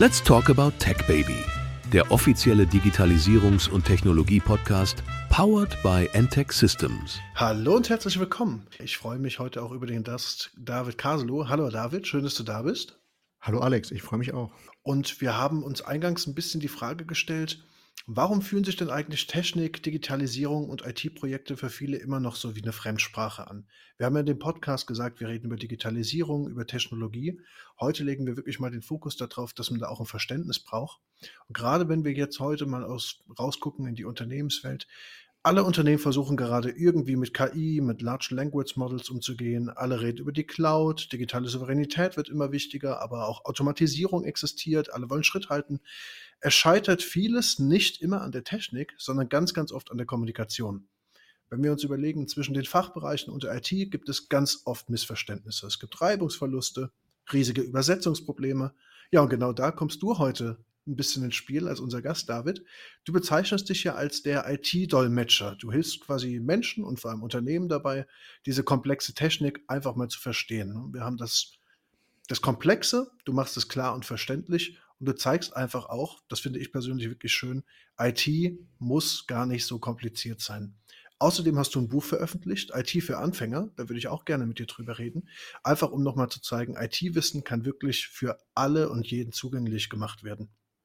Let's talk about Tech Baby, der offizielle Digitalisierungs- und Technologie-Podcast, powered by NTech Systems. Hallo und herzlich willkommen. Ich freue mich heute auch über den Gast David Caselow. Hallo David, schön, dass du da bist. Hallo Alex, ich freue mich auch. Und wir haben uns eingangs ein bisschen die Frage gestellt, warum fühlen sich denn eigentlich Technik, Digitalisierung und IT-Projekte für viele immer noch so wie eine Fremdsprache an? Wir haben ja in dem Podcast gesagt, wir reden über Digitalisierung, über Technologie. Heute legen wir wirklich mal den Fokus darauf, dass man da auch ein Verständnis braucht. Und gerade wenn wir jetzt heute mal rausgucken in die Unternehmenswelt, alle Unternehmen versuchen gerade irgendwie mit KI, mit Large Language Models umzugehen. Alle reden über die Cloud, digitale Souveränität wird immer wichtiger, aber auch Automatisierung existiert, alle wollen Schritt halten. Es scheitert vieles nicht immer an der Technik, sondern ganz, ganz oft an der Kommunikation. Wenn wir uns überlegen, zwischen den Fachbereichen und der IT gibt es ganz oft Missverständnisse. Es gibt Reibungsverluste, riesige Übersetzungsprobleme. Ja, und genau da kommst du heute ein bisschen ins Spiel als unser Gast, David. Du bezeichnest dich ja als der IT-Dolmetscher. Du hilfst quasi Menschen und vor allem Unternehmen dabei, diese komplexe Technik einfach mal zu verstehen. Wir haben das Komplexe, du machst es klar und verständlich und du zeigst einfach auch, das finde ich persönlich wirklich schön, IT muss gar nicht so kompliziert sein. Außerdem hast du ein Buch veröffentlicht, IT für Anfänger, da würde ich auch gerne mit dir drüber reden, einfach um nochmal zu zeigen, IT-Wissen kann wirklich für alle und jeden zugänglich gemacht werden.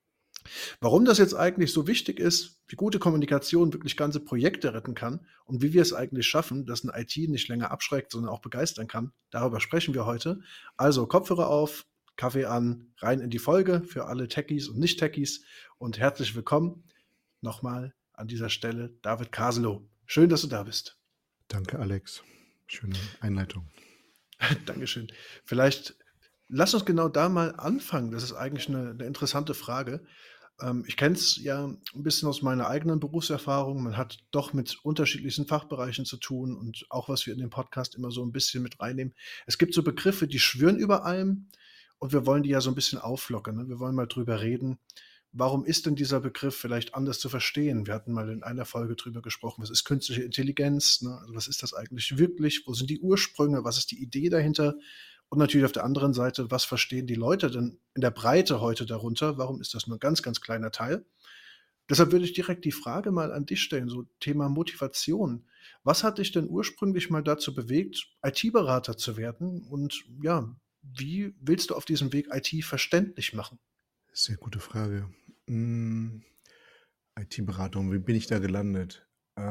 Warum das jetzt eigentlich so wichtig ist, wie gute Kommunikation wirklich ganze Projekte retten kann und wie wir es eigentlich schaffen, dass ein IT nicht länger abschreckt, sondern auch begeistern kann, darüber sprechen wir heute. Also Kopfhörer auf, Kaffee an, rein in die Folge für alle Techies und Nicht-Techies und herzlich willkommen nochmal an dieser Stelle David Caselow. Schön, dass du da bist. Danke Alex, schöne Einleitung. Dankeschön. Vielleicht lass uns genau da mal anfangen. Das ist eigentlich eine interessante Frage. Ich kenne es ja ein bisschen aus meiner eigenen Berufserfahrung. Man hat doch mit unterschiedlichsten Fachbereichen zu tun und auch, was wir in den Podcast immer so ein bisschen mit reinnehmen. Es gibt so Begriffe, die schwirren über allem und wir wollen die ja so ein bisschen auflockern, ne? Wir wollen mal drüber reden. Warum ist denn dieser Begriff vielleicht anders zu verstehen? Wir hatten mal in einer Folge drüber gesprochen, was ist künstliche Intelligenz, ne? Also, was ist das eigentlich wirklich? Wo sind die Ursprünge? Was ist die Idee dahinter? Und natürlich auf der anderen Seite, was verstehen die Leute denn in der Breite heute darunter? Warum ist das nur 'n ganz, ganz kleiner Teil? Deshalb würde ich direkt die Frage mal an dich stellen, so Thema Motivation. Was hat dich denn ursprünglich mal dazu bewegt, IT-Berater zu werden? Und ja, wie willst du auf diesem Weg IT verständlich machen? Sehr gute Frage. Hm, IT-Beratung, wie bin ich da gelandet?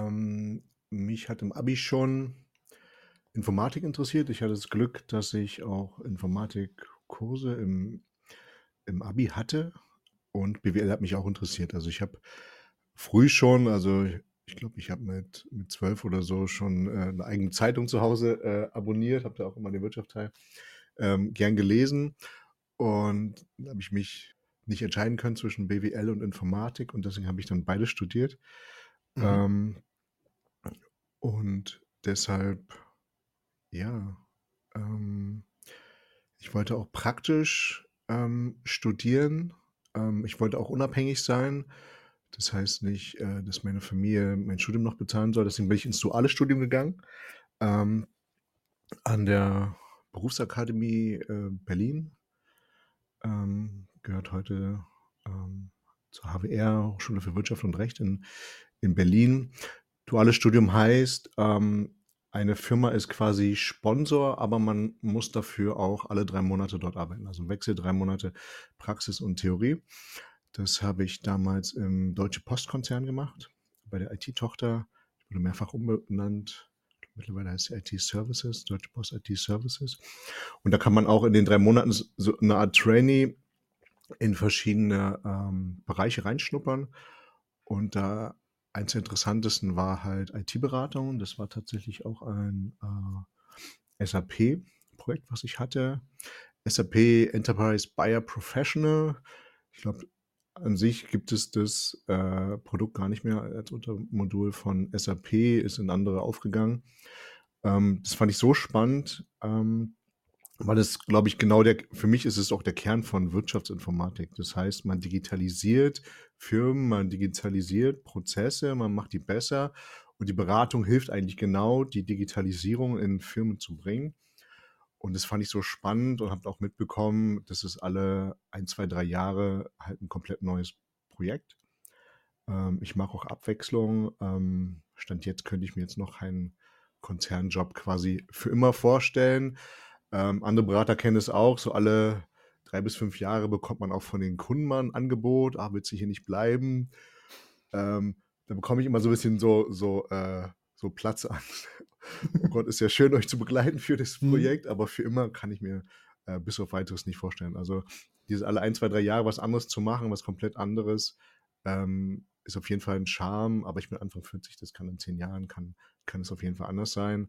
Mich hat im Abi schon Informatik interessiert. Ich hatte das Glück, dass ich auch Informatikkurse im Abi hatte und BWL hat mich auch interessiert. Also, ich habe früh schon ich glaube, ich habe mit 12 oder so schon, 'ne eigene Zeitung zu Hause, abonniert, habe da auch immer den Wirtschaftsteil, gern gelesen. Und da habe ich mich nicht entscheiden können zwischen BWL und Informatik und deswegen habe ich dann beides studiert. Mhm. Ähm, und deshalb, ja, ähm, ich wollte auch praktisch, studieren. Ich wollte auch unabhängig sein. Das heißt nicht, dass meine Familie mein Studium noch bezahlen soll. Deswegen bin ich ins duale Studium gegangen, ähm, an der Berufsakademie, Berlin. Gehört heute, zur HWR, Hochschule für Wirtschaft und Recht in Berlin. Duales Studium heißt, eine Firma ist quasi Sponsor, aber man muss dafür auch alle 3 Monate dort arbeiten. Also, im Wechsel 3 Monate Praxis und Theorie. Das habe ich damals im Deutsche Post-Konzern gemacht, bei der IT-Tochter. Die wurde mehrfach umbenannt. Mittlerweile heißt sie IT-Services, Deutsche Post IT-Services. Und da kann man auch in den 3 Monaten so 'ne Art Trainee in verschiedene, Bereiche reinschnuppern. Und da eins der interessantesten war halt IT-Beratung. Das war tatsächlich auch ein, SAP-Projekt, was ich hatte. SAP Enterprise Buyer Professional. Ich glaube, an sich gibt es das, Produkt gar nicht mehr als Untermodul von SAP, ist in andere aufgegangen. Das fand ich so spannend, weil es, glaube ich, genau der für mich ist es auch der Kern von Wirtschaftsinformatik. Das heißt, man digitalisiert Firmen, man digitalisiert Prozesse, man macht die besser und die Beratung hilft eigentlich genau, die Digitalisierung in Firmen zu bringen. Und das fand ich so spannend und habe auch mitbekommen, dass es alle 1, 2, 3 Jahre halt ein komplett neues Projekt. Ich mag auch Abwechslung. Stand jetzt könnte ich mir jetzt noch einen Konzernjob quasi für immer vorstellen. Andere Berater kennen es auch, so alle 3 bis 5 Jahre bekommt man auch von den Kunden mal ein Angebot: „Ah, willst du hier nicht bleiben?“ Da bekomme ich immer so ein bisschen so Platzangst. Oh Gott, ist ja schön, euch zu begleiten für das Mhm. Projekt, aber für immer kann ich mir, bis auf Weiteres nicht vorstellen. Also, dieses alle 1, 2, 3 Jahre was anderes zu machen, was komplett anderes, ist auf jeden Fall ein Charme, aber ich bin Anfang 40, das kann in 10 Jahren kann es auf jeden Fall anders sein.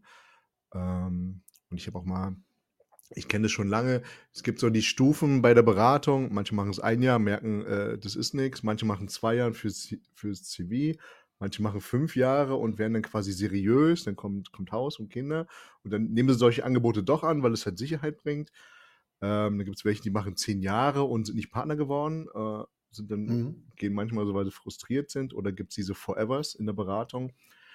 Und ich habe auch mal ich kenne das schon lange. Es gibt so die Stufen bei der Beratung. Manche machen es 1 Jahr, merken, das ist nix. Manche machen 2 Jahre fürs CV. Manche machen 5 Jahre und werden dann quasi seriös. Dann kommt Haus und Kinder. Und dann nehmen sie solche Angebote doch an, weil es halt Sicherheit bringt. Dann gibt es welche, die machen 10 Jahre und sind nicht Partner geworden, sind dann Mhm. gehen manchmal so, weil sie frustriert sind. Oder gibt es diese Forevers in der Beratung.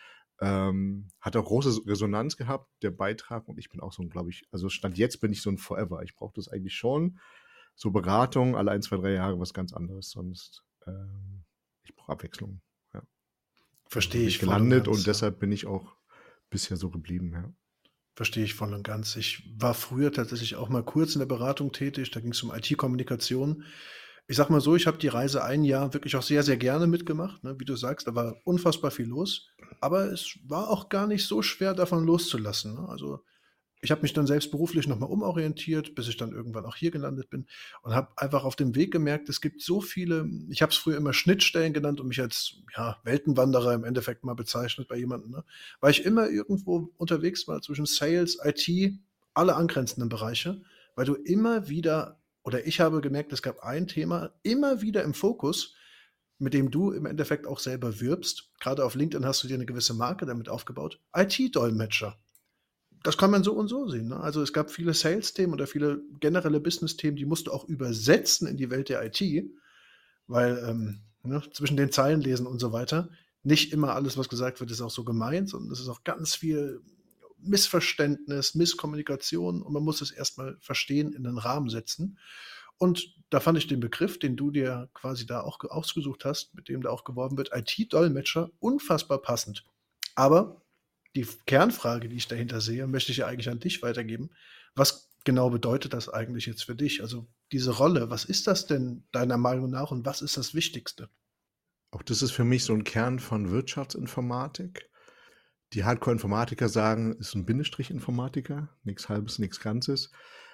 Hat auch große Resonanz gehabt, der Beitrag. Und ich bin auch so ein, glaube ich, also Stand jetzt bin ich so ein Forever. Ich brauche das eigentlich schon. So Beratung, alle 1, 2, 3 Jahre was ganz anderes. Sonst, ich brauche Abwechslung. Ja. Also so Verstehe bin ich ich voll und gelandet und ganz, ja. deshalb bin ich auch bisher so geblieben, ja. Verstehe ich voll und ganz. Ich war früher tatsächlich auch mal kurz in der Beratung tätig, da ging es um IT-Kommunikation. Ich sage mal so, ich habe die Reise ein Jahr wirklich auch sehr, sehr gerne mitgemacht, ne? Wie du sagst, da war unfassbar viel los, aber es war auch gar nicht so schwer, davon loszulassen, ne? Also, ich habe mich dann selbst beruflich noch mal umorientiert, bis ich dann irgendwann auch hier gelandet bin und habe einfach auf dem Weg gemerkt, es gibt so viele, ich habe es früher immer Schnittstellen genannt und mich als, ja, Weltenwanderer im Endeffekt mal bezeichnet bei jemandem, ne? Weil ich immer irgendwo unterwegs war zwischen Sales, IT, alle angrenzenden Bereiche, weil du immer wieder, oder ich habe gemerkt, es gab ein Thema immer wieder im Fokus, mit dem du im Endeffekt auch selber wirbst. Gerade auf LinkedIn hast du dir eine gewisse Marke damit aufgebaut. IT-Dolmetscher. Das kann man so und so sehen, ne? Also, es gab viele Sales-Themen oder viele generelle Business-Themen, die musst du auch übersetzen in die Welt der IT, weil, ne, zwischen den Zeilen lesen und so weiter. Nicht immer alles, was gesagt wird, ist auch so gemeint, sondern es ist auch ganz viel Missverständnis, Misskommunikation und man muss es erst mal verstehen, in 'nen Rahmen setzen. Und da fand ich den Begriff, den du dir quasi da auch ausgesucht hast, mit dem da auch geworben wird, IT-Dolmetscher, unfassbar passend. Aber die Kernfrage, die ich dahinter sehe, möchte ich ja eigentlich an dich weitergeben. Was genau bedeutet das eigentlich jetzt für dich? Also, diese Rolle, was ist das denn deiner Meinung nach und was ist das Wichtigste? Auch das ist für mich so ein Kern von Wirtschaftsinformatik. Die Hardcore-Informatiker sagen, ist ein Bindestrich-Informatiker, nichts Halbes, nichts Ganzes.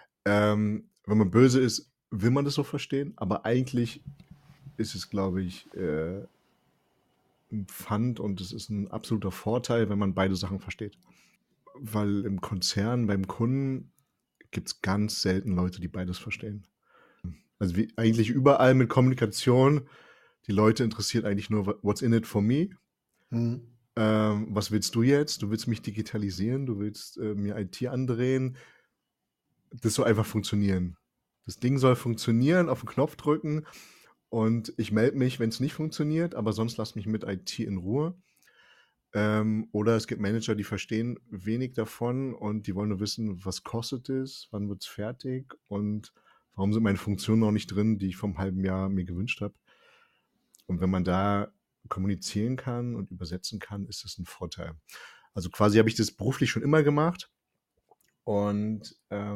Wenn man böse ist, will man das so verstehen, aber eigentlich ist es, glaube ich, 'n Pfand und es ist ein absoluter Vorteil, wenn man beide Sachen versteht. Weil im Konzern, beim Kunden gibt es ganz selten Leute, die beides verstehen. Also, wie eigentlich überall mit Kommunikation, die Leute interessiert eigentlich nur: „What's in it for me?“ Mhm. Was willst du jetzt? Du willst mich digitalisieren, du willst, mir IT andrehen. Das soll einfach funktionieren. Das Ding soll funktionieren, auf 'n Knopf drücken und ich melde mich, wenn's nicht funktioniert, aber sonst lass mich mit IT in Ruhe. Oder es gibt Manager, die verstehen wenig davon und die wollen nur wissen, was kostet es, wann wird's fertig und warum sind meine Funktionen noch nicht drin, die ich vor 'nem halben Jahr mir gewünscht habe. Und wenn man da kommunizieren kann und übersetzen kann, ist das 'n Vorteil. Also, quasi habe ich das beruflich schon immer gemacht und,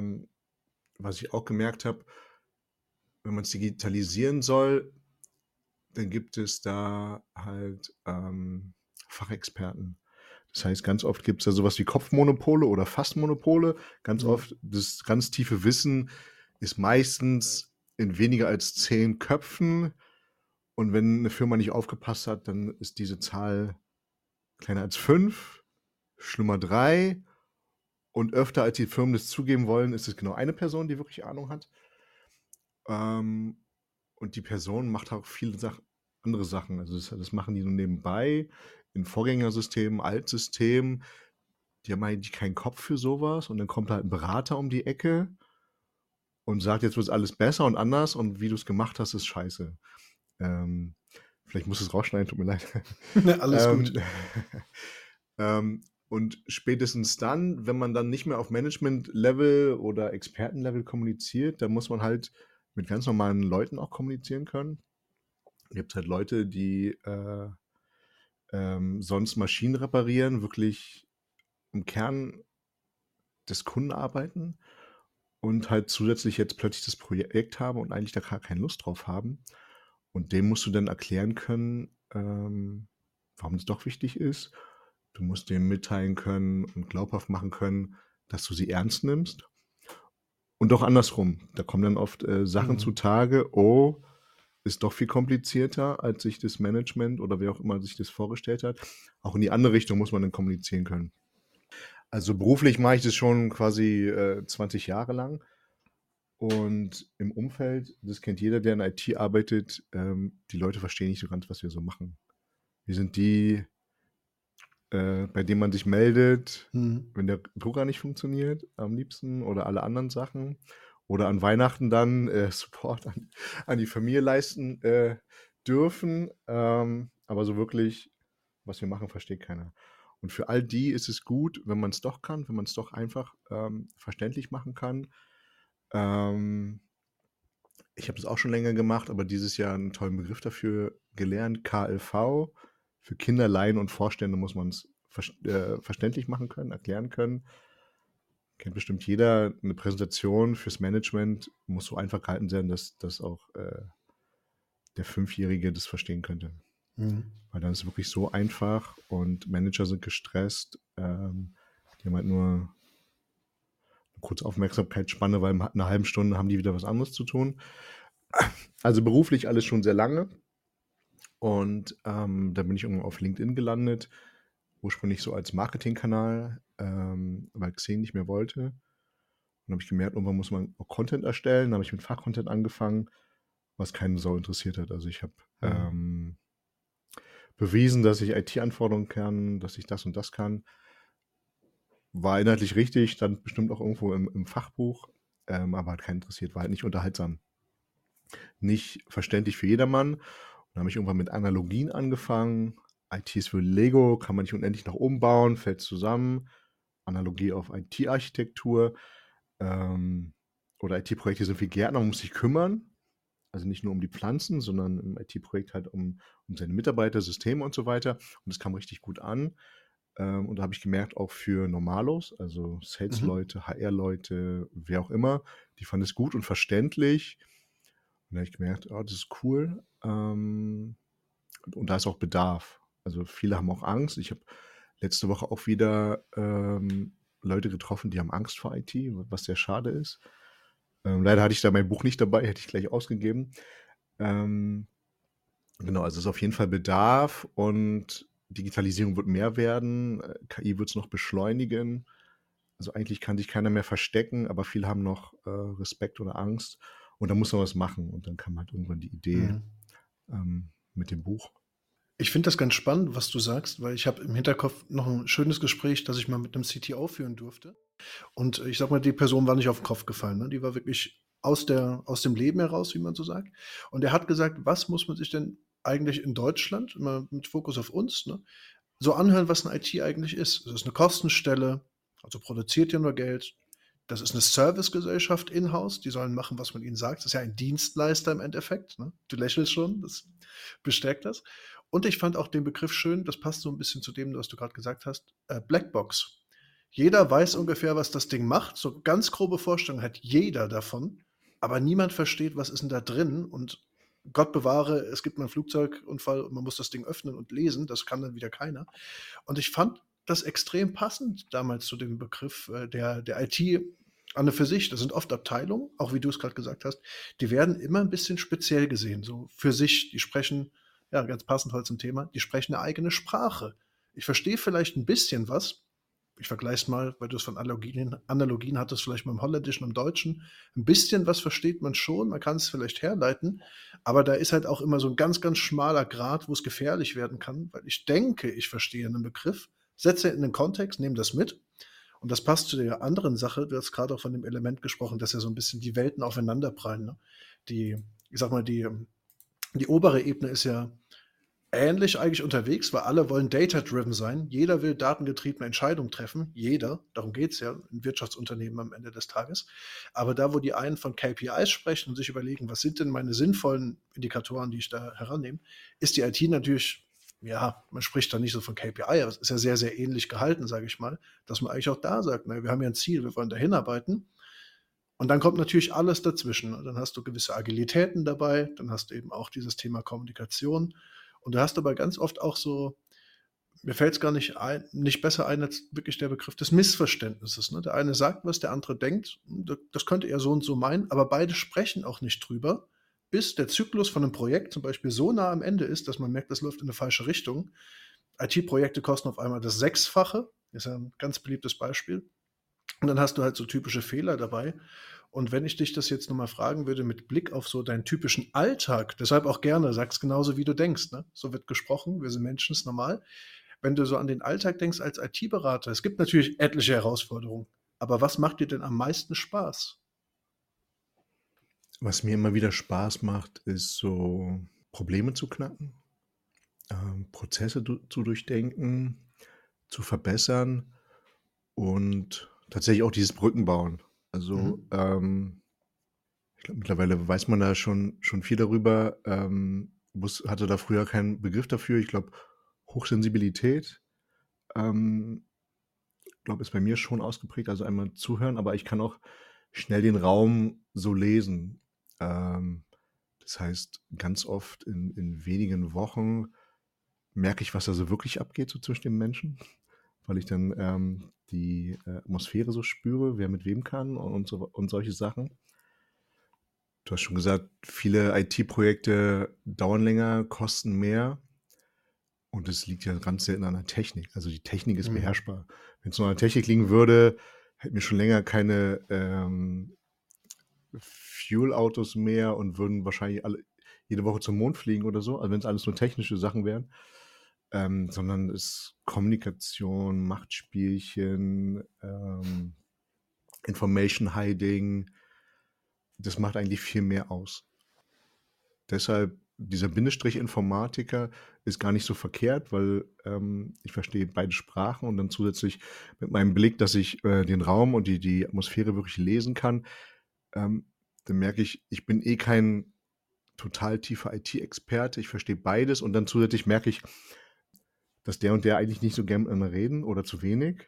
was ich auch gemerkt habe, wenn man's digitalisieren soll, dann gibt es da halt, Fachexperten. Das heißt, ganz oft gibt's da so was wie Kopfmonopole oder Fassmonopole. Ganz Mhm. oft das ganz tiefe Wissen ist meistens in weniger als 10 Köpfen und wenn 'ne Firma nicht aufgepasst hat, dann ist diese Zahl kleiner als 5, schlimmer 3 und öfter als die Firmen das zugeben wollen, ist es genau eine Person, die wirklich Ahnung hat. Ähm, und die Person macht auch viele andere Sachen. Also, das machen die so nebenbei in Vorgängersystemen, Altsystemen. Die haben eigentlich keinen Kopf für sowas und dann kommt halt 'n Berater um die Ecke und sagt: „Jetzt wird's alles besser und anders und wie du's gemacht hast, ist scheiße.“ Vielleicht musst du's rausschneiden, tut mir leid. Ne, alles gut. Ähm, ähm, Und spätestens dann, wenn man dann nicht mehr auf Management-Level oder Experten-Level kommuniziert, dann muss man halt mit ganz normalen Leuten auch kommunizieren können. Es gibt halt Leute, die sonst Maschinen reparieren, wirklich im Kern des Kunden arbeiten und halt zusätzlich jetzt plötzlich das Projekt haben und eigentlich da gar keine Lust drauf haben. Und dem musst du dann erklären können, warum es doch wichtig ist. Du musst dem mitteilen können und glaubhaft machen können, dass du sie ernst nimmst. Und auch andersrum. Da kommen dann oft Sachen zutage, oh, ist doch viel komplizierter, als sich das Management oder wer auch immer sich das vorgestellt hat. Auch in die andere Richtung muss man dann kommunizieren können. Also beruflich mache ich das schon quasi 20 Jahre lang. Und im Umfeld, das kennt jeder, der in IT arbeitet, die Leute verstehen nicht so ganz, was wir so machen. Wir sind die, bei denen man sich meldet, wenn der Drucker nicht funktioniert, am liebsten, oder alle anderen Sachen. Oder an Weihnachten dann Support an die Familie leisten dürfen. Aber so wirklich, was wir machen, versteht keiner. Und für all die ist es gut, wenn man es doch kann, wenn man es doch einfach verständlich machen kann. Ich habe das auch schon länger gemacht, aber dieses Jahr einen tollen Begriff dafür gelernt, KLV. Für Kinder, Laien und Vorstände muss man es verständlich machen können, erklären können. Kennt bestimmt jeder, eine Präsentation fürs Management muss so einfach gehalten sein, dass auch der Fünfjährige das verstehen könnte. Weil dann ist es wirklich so einfach und Manager sind gestresst. Die haben halt nur eine kurze Aufmerksamkeitsspanne, weil in einer halben Stunde haben die wieder was anderes zu tun. Also beruflich alles schon sehr lange. Und da bin ich irgendwann auf LinkedIn gelandet, ursprünglich so als Marketingkanal, weil Xing nicht mehr wollte. Und dann habe ich gemerkt, irgendwann muss man auch Content erstellen. Dann habe ich mit Fachcontent angefangen, was keinen Sau interessiert hat. Also ich habe bewiesen, dass ich IT-Anforderungen kann, dass ich das und das kann. War inhaltlich richtig, stand bestimmt auch irgendwo im Fachbuch, aber hat keinen interessiert, war halt nicht unterhaltsam. Nicht verständlich für jedermann. Und dann habe ich irgendwann mit Analogien angefangen. IT ist für Lego, kann man nicht unendlich nach oben bauen, fällt zusammen. Analogie auf IT-Architektur. Oder IT-Projekte sind wie Gärtner, man muss sich kümmern. Also nicht nur um die Pflanzen, sondern im IT-Projekt halt um seine Mitarbeiter, Systeme und so weiter. Und das kam richtig gut an. Und da habe ich gemerkt, auch für Normalos, also Sales-Leute, HR-Leute, wer auch immer, die fanden es gut und verständlich. Und da habe ich gemerkt, oh, das ist cool. Und da ist auch Bedarf. Also viele haben auch Angst. Ich habe letzte Woche auch wieder Leute getroffen, die haben Angst vor IT, was sehr schade ist. Leider hatte ich da mein Buch nicht dabei, hätte ich gleich ausgegeben. Genau, also es ist auf jeden Fall Bedarf und Digitalisierung wird mehr werden. KI wird es noch beschleunigen. Also eigentlich kann sich keiner mehr verstecken, aber viele haben noch Respekt oder Angst. Und da muss man was machen. Und dann kam halt irgendwann die Idee mit dem Buch. Ich finde das ganz spannend, was du sagst, weil ich habe im Hinterkopf noch ein schönes Gespräch, das ich mal mit einem CTO führen durfte. Und ich sag mal, die Person war nicht auf den Kopf gefallen. Ne? Die war wirklich aus dem Leben heraus, wie man so sagt. Und er hat gesagt, was muss man sich denn eigentlich in Deutschland, immer mit Fokus auf uns, ne, so anhören, was eine IT eigentlich ist. Das ist eine Kostenstelle, also produziert ja nur Geld. Das ist eine Servicegesellschaft in-house, die sollen machen, was man ihnen sagt. Das ist ja ein Dienstleister im Endeffekt. Ne? Du lächelst schon, das bestärkt das. Und ich fand auch den Begriff schön, das passt so ein bisschen zu dem, was du gerade gesagt hast, Blackbox. Jeder weiß ungefähr, was das Ding macht. So ganz grobe Vorstellungen hat jeder davon, aber niemand versteht, was ist denn da drin. Und Gott bewahre, es gibt mal einen Flugzeugunfall und man muss das Ding öffnen und lesen. Das kann dann wieder keiner. Und ich fand das extrem passend damals zu dem Begriff der IT an und für sich. Das sind oft Abteilungen, auch wie du es gerade gesagt hast, die werden immer ein bisschen speziell gesehen, so für sich. Die sprechen, ja, ganz passend heute zum Thema, die sprechen eine eigene Sprache. Ich verstehe vielleicht ein bisschen was. Ich vergleiche es mal, weil du es von Analogien hattest, vielleicht mit dem Holländischen und dem Deutschen. Ein bisschen was versteht man schon, man kann es vielleicht herleiten, aber da ist halt auch immer so ein ganz, ganz schmaler Grat, wo es gefährlich werden kann, weil ich denke, ich verstehe einen Begriff, setze in den Kontext, nehme das mit. Und das passt zu der anderen Sache. Du hast gerade auch von dem Element gesprochen, dass ja so ein bisschen die Welten aufeinanderprallen. Ne? Ich sag mal, die obere Ebene ist ja ähnlich eigentlich unterwegs, weil alle wollen data-driven sein. Jeder will datengetriebene Entscheidungen treffen. Jeder. Darum geht's ja in Wirtschaftsunternehmen am Ende des Tages. Aber da, wo die einen von KPIs sprechen und sich überlegen, was sind denn meine sinnvollen Indikatoren, die ich da herannehme, ist die IT natürlich, ja, man spricht da nicht so von KPI, aber es ist ja sehr, sehr ähnlich gehalten, sage ich mal, dass man eigentlich auch da sagt, na, wir haben ja ein Ziel, wir wollen da hinarbeiten. Und dann kommt natürlich alles dazwischen. Dann hast du gewisse Agilitäten dabei, dann hast du eben auch dieses Thema Kommunikation. Und du hast aber ganz oft auch so, mir fällt es gar nicht besser ein als wirklich der Begriff des Missverständnisses. Ne? Der eine sagt was, der andere denkt, das könnte er so und so meinen, aber beide sprechen auch nicht drüber, bis der Zyklus von einem Projekt zum Beispiel so nah am Ende ist, dass man merkt, das läuft in eine falsche Richtung. IT-Projekte kosten auf einmal das Sechsfache, ist ja ein ganz beliebtes Beispiel. Und dann hast du halt so typische Fehler dabei. Und wenn ich dich das jetzt nochmal fragen würde, mit Blick auf so deinen typischen Alltag, deshalb auch gerne, sag's genauso, wie du denkst, ne? So wird gesprochen, wir sind Menschen, ist normal. Wenn du so an den Alltag denkst als IT-Berater, es gibt natürlich etliche Herausforderungen, aber was macht dir denn am meisten Spaß? Was mir immer wieder Spaß macht, ist so Probleme zu knacken, Prozesse zu durchdenken, zu verbessern und tatsächlich auch dieses Brückenbauen. Also, Mhm. ich glaube, mittlerweile weiß man da schon viel darüber. Hatte da früher keinen Begriff dafür. Ich glaube, Hochsensibilität, ähm, glaube, ist bei mir schon ausgeprägt. Also einmal zuhören, aber ich kann auch schnell den Raum so lesen. Ähm, Das heißt, ganz oft in wenigen Wochen merke ich, was da so wirklich abgeht so zwischen den Menschen, weil ich dann die Atmosphäre so spüre, wer mit wem kann und solche Sachen. Du hast schon gesagt, viele IT-Projekte dauern länger, kosten mehr und es liegt ja ganz selten an der Technik. Also die Technik ist Mhm. beherrschbar. Wenn es nur an der Technik liegen würde, hätten wir schon länger keine Fuel-Autos mehr und würden wahrscheinlich jede Woche zum Mond fliegen oder so, also wenn es alles nur technische Sachen wären. Sondern es ist Kommunikation, Machtspielchen, Information Hiding, das macht eigentlich viel mehr aus. Deshalb, dieser Bindestrich Informatiker ist gar nicht so verkehrt, weil ich verstehe beide Sprachen und dann zusätzlich mit meinem Blick, dass ich den Raum und die Atmosphäre wirklich lesen kann, dann merke ich, ich bin eh kein total tiefer IT-Experte, ich verstehe beides und dann zusätzlich merke ich, dass der und der eigentlich nicht so gern miteinander reden oder zu wenig.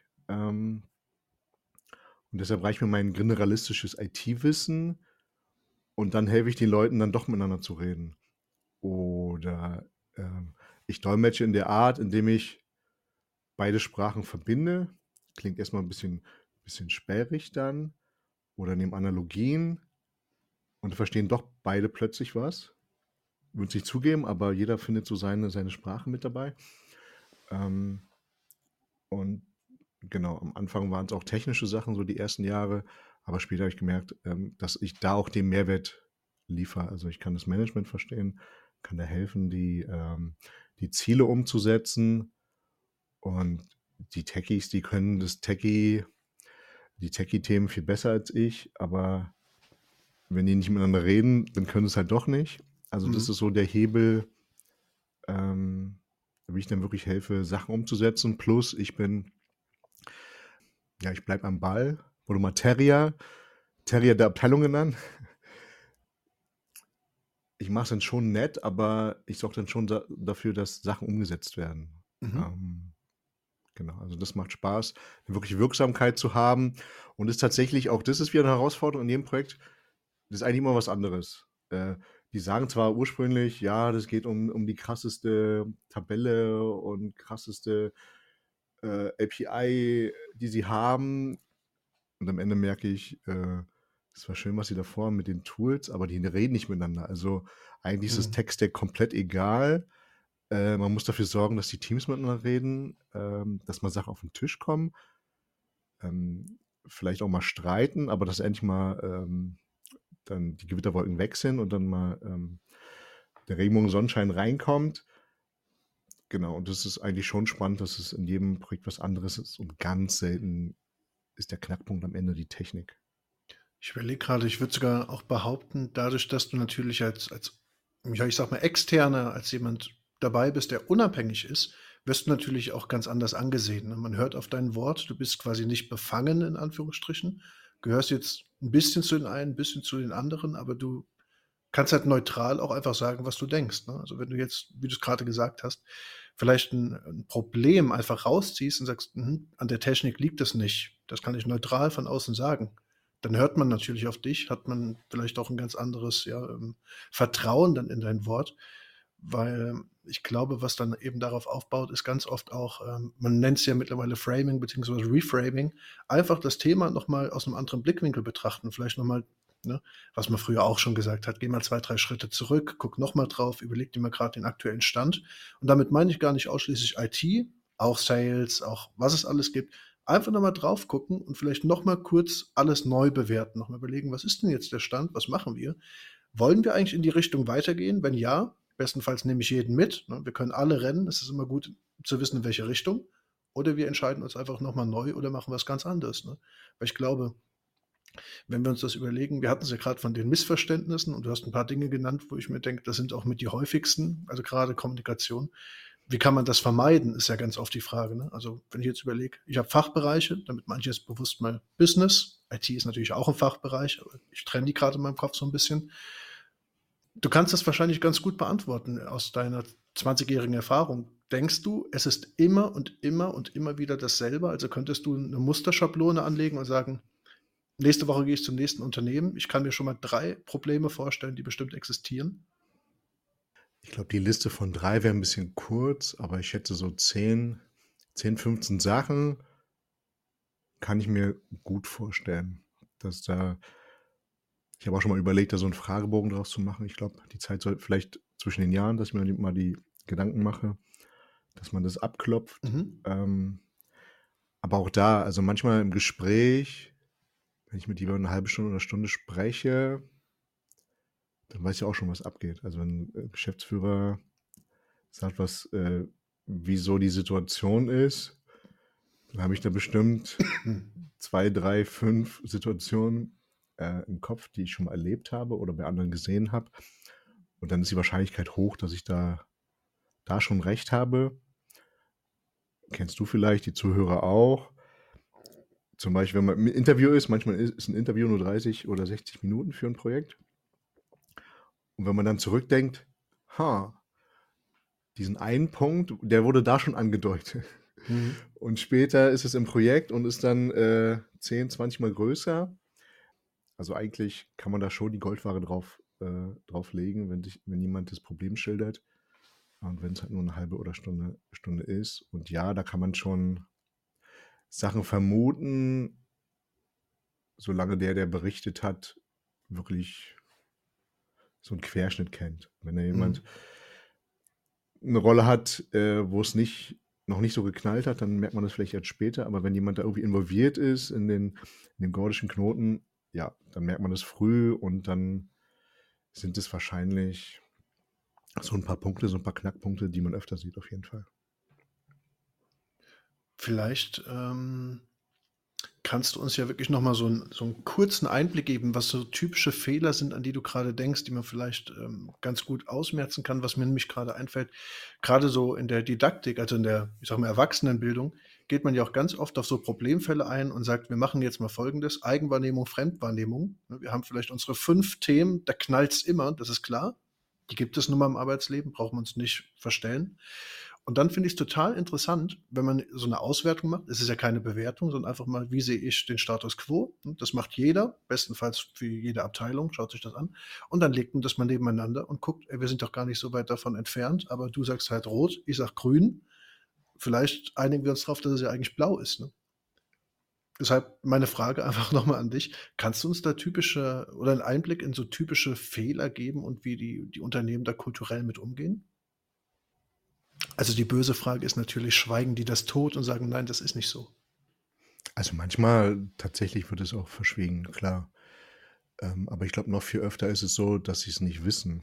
Und deshalb reicht mir mein generalistisches IT-Wissen und dann helfe ich den Leuten dann doch miteinander zu reden. Oder ich dolmetsche in der Art, indem ich beide Sprachen verbinde. Klingt erstmal ein bisschen sperrig dann. Oder nehme Analogien und verstehen doch beide plötzlich was. Würde es nicht zugeben, aber jeder findet so seine Sprache mit dabei. Und genau, am Anfang waren es auch technische Sachen, so die ersten Jahre, aber später habe ich gemerkt, dass ich da auch den Mehrwert liefere. Also ich kann das Management verstehen, kann da helfen, die Ziele umzusetzen und die Techies, die können die Techie-Themen viel besser als ich, aber wenn die nicht miteinander reden, dann können sie es halt doch nicht. Also das Mhm. ist so der Hebel, wie ich dann wirklich helfe, Sachen umzusetzen. Plus ich bleibe am Ball. Wurde mal Terrier der Abteilung genannt. Ich mache es dann schon nett, aber ich sorge dann schon dafür, dass Sachen umgesetzt werden. Mhm. Ähm, genau, also das macht Spaß, wirklich Wirksamkeit zu haben. Und ist tatsächlich auch, das ist wieder eine Herausforderung in jedem Projekt. Das ist eigentlich immer was anderes. Die sagen zwar ursprünglich, ja, das geht um die krasseste Tabelle und krasseste API, die sie haben. Und am Ende merke ich, es war schön, was sie davor haben mit den Tools, aber die reden nicht miteinander. Also eigentlich ist das Mhm. Tech-Stack komplett egal. Man muss dafür sorgen, dass die Teams miteinander reden, dass mal Sachen auf den Tisch kommen, vielleicht auch mal streiten, aber dass endlich mal dann die Gewitterwolken weg sind und dann mal der Regenbogen Sonnenschein reinkommt. Genau, und das ist eigentlich schon spannend, dass es in jedem Projekt was anderes ist und ganz selten ist der Knackpunkt am Ende die Technik. Ich überlege gerade, ich würde sogar auch behaupten, dadurch, dass du natürlich als ja, ich sage mal, Externer, als jemand dabei bist, der unabhängig ist, wirst du natürlich auch ganz anders angesehen, ne? Man hört auf dein Wort, du bist quasi nicht befangen in Anführungsstrichen, gehörst jetzt ein bisschen zu den einen, 'n bisschen zu den anderen, aber du kannst halt neutral auch einfach sagen, was du denkst, ne? Also, wenn du jetzt, wie du's grade gesagt hast, vielleicht 'n Problem einfach rausziehst und sagst: „Mhm, an der Technik liegt es nicht. Das kann ich neutral von außen sagen.“ Dann hört man natürlich auf dich, hat man vielleicht auch 'n ganz anderes, ja, Vertrauen dann in dein Wort, weil ich glaube, was dann eben darauf aufbaut, ist ganz oft auch, man nennt's ja mittlerweile Framing beziehungsweise Reframing, einfach das Thema noch mal aus 'nem anderen Blickwinkel betrachten, vielleicht noch mal, ne, was man früher auch schon gesagt hat: „Geh mal 2, 3 Schritte zurück, guck noch mal drauf, überleg dir mal grad den aktuellen Stand.“ Und damit meine ich gar nicht ausschließlich IT, auch Sales, auch was es alles gibt. Einfach noch mal drauf gucken und vielleicht noch mal kurz alles neu bewerten, noch mal überlegen: „Was ist denn jetzt der Stand? Was machen wir? Wollen wir eigentlich in die Richtung weitergehen? Wenn ja, bestenfalls nehme ich jeden mit, ne? Wir können alle rennen. Es ist immer gut zu wissen, in welche Richtung. Oder wir entscheiden uns einfach noch mal neu oder machen was ganz anderes, ne? Weil ich glaube, wenn wir uns das überlegen, wir hatten es ja grad von den Missverständnissen und du hast 'n paar Dinge genannt, wo ich mir denke, das sind auch mit die häufigsten, also grade Kommunikation. Wie kann man das vermeiden, ist ja ganz oft die Frage, ne? Also, wenn ich jetzt überlege, ich habe Fachbereiche, damit meine ich jetzt bewusst mal Business. IT ist natürlich auch 'n Fachbereich, aber ich trenne die grade in meinem Kopf so 'n bisschen. Du kannst das wahrscheinlich ganz gut beantworten aus deiner 20-jährigen Erfahrung. Denkst du, es ist immer und immer und immer wieder dasselbe? Also, könntest du 'ne Musterschablone anlegen und sagen: „Nächste Woche gehe ich zum nächsten Unternehmen. Ich kann mir schon mal 3 Probleme vorstellen, die bestimmt existieren?“ Ich glaube, die Liste von 3 wäre 'n bisschen kurz, aber ich schätze so 10, 15 Sachen kann ich mir gut vorstellen, dass da ich habe auch schon mal überlegt, da so 'n Fragebogen draus zu machen. Ich glaube, die Zeit soll vielleicht zwischen den Jahren, dass ich mir mal die Gedanken mache, dass man das abklopft. Mhm. Aber auch da, also manchmal im Gespräch, wenn ich mit jemandem 'ne halbe Stunde oder Stunde spreche, dann weiß ich auch schon, was abgeht. Also, wenn 'n Geschäftsführer sagt, wieso die Situation ist, dann habe ich da bestimmt 2, 3, 5 Situationen, im Kopf, die ich schon mal erlebt habe oder bei anderen gesehen habe. Und dann ist die Wahrscheinlichkeit hoch, dass ich da schon recht habe. Kennst du vielleicht, die Zuhörer auch. Zum Beispiel, wenn man im Interview ist, manchmal ist 'n Interview nur 30 oder 60 Minuten für 'n Projekt. Und wenn man dann zurückdenkt: „Ha, diesen einen Punkt, der wurde da schon angedeutet.“ Mhm. Und später ist es im Projekt und ist dann, 10, 20 Mal größer. Also, eigentlich kann man da schon die Goldware drauflegen, wenn jemand das Problem schildert und wenn's halt nur 'ne halbe oder Stunde ist. Und ja, da kann man schon Sachen vermuten, solange der berichtet hat, wirklich so 'n Querschnitt kennt. Wenn da jemand Mhm. 'ne Rolle hat, wo es noch nicht so geknallt hat, dann merkt man das vielleicht erst später. Aber wenn jemand da irgendwie involviert ist in den gordischen Knoten, ja, dann merkt man das früh und dann sind es wahrscheinlich so 'n paar Punkte, so 'n paar Knackpunkte, die man öfter sieht auf jeden Fall. Vielleicht, kannst du uns ja wirklich noch mal so 'n kurzen Einblick geben, was so typische Fehler sind, an die du grade denkst, die man vielleicht, ganz gut ausmerzen kann. Was mir nämlich grade einfällt, grade so in der Didaktik, also in der, ich sage mal, Erwachsenenbildung, geht man ja auch ganz oft auf so Problemfälle ein und sagt: „Wir machen jetzt mal Folgendes: Eigenwahrnehmung, Fremdwahrnehmung.“ Ne, wir haben vielleicht unsere 5 Themen, da knallt's immer, das ist klar. Die gibt es nun mal im Arbeitsleben, brauchen wir uns nicht verstellen. Und dann finde ich's total interessant, wenn man so 'ne Auswertung macht. Es ist ja keine Bewertung, sondern einfach mal: Wie sehe ich den Status quo? Ne, das macht jeder, bestenfalls für jede Abteilung, schaut sich das an. Und dann legt man das mal nebeneinander und guckt: „Ey, wir sind doch gar nicht so weit davon entfernt, aber du sagst halt rot, ich sage grün. Vielleicht einigen wir uns drauf, dass es ja eigentlich blau ist“, ne? Deshalb meine Frage einfach noch mal an dich. Kannst du uns da typische oder 'n Einblick in so typische Fehler geben und wie die Unternehmen da kulturell mit umgehen? Also, die böse Frage ist natürlich, schweigen die das tot und sagen: „Nein, das ist nicht so?“ Also, manchmal tatsächlich wird es auch verschwiegen, klar. Aber ich glaube, noch viel öfter ist es so, dass sie's nicht wissen.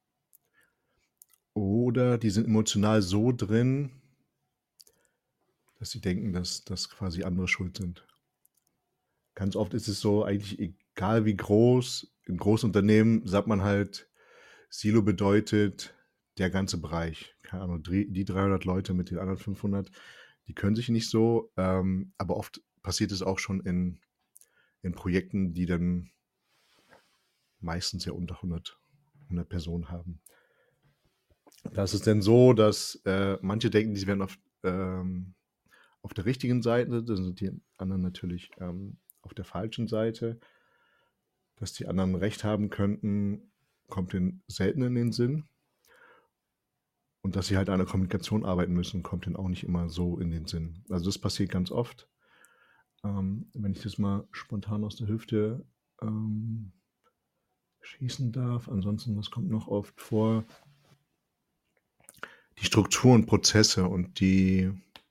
Oder die sind emotional so drin, dass sie denken, dass quasi andere schuld sind. Ganz oft ist es so, eigentlich egal wie groß, in Großunternehmen sagt man halt, Silo bedeutet der ganze Bereich. keine Ahnung, die 300 Leute mit den anderen 500, die können sich nicht so, aber oft passiert es auch schon in Projekten, die dann meistens ja unter 100 Personen haben. Da ist es denn so, dass manche denken, sie wären auf der richtigen Seite, dann sind die anderen natürlich auf der falschen Seite. Dass die anderen recht haben könnten, kommt denen selten in den Sinn. Und dass sie halt an der Kommunikation arbeiten müssen, kommt denen auch nicht immer so in den Sinn. Also das passiert ganz oft. Wenn ich das mal spontan aus der Hüfte schießen darf. Ansonsten, was kommt noch oft vor? Die Strukturen, Prozesse und die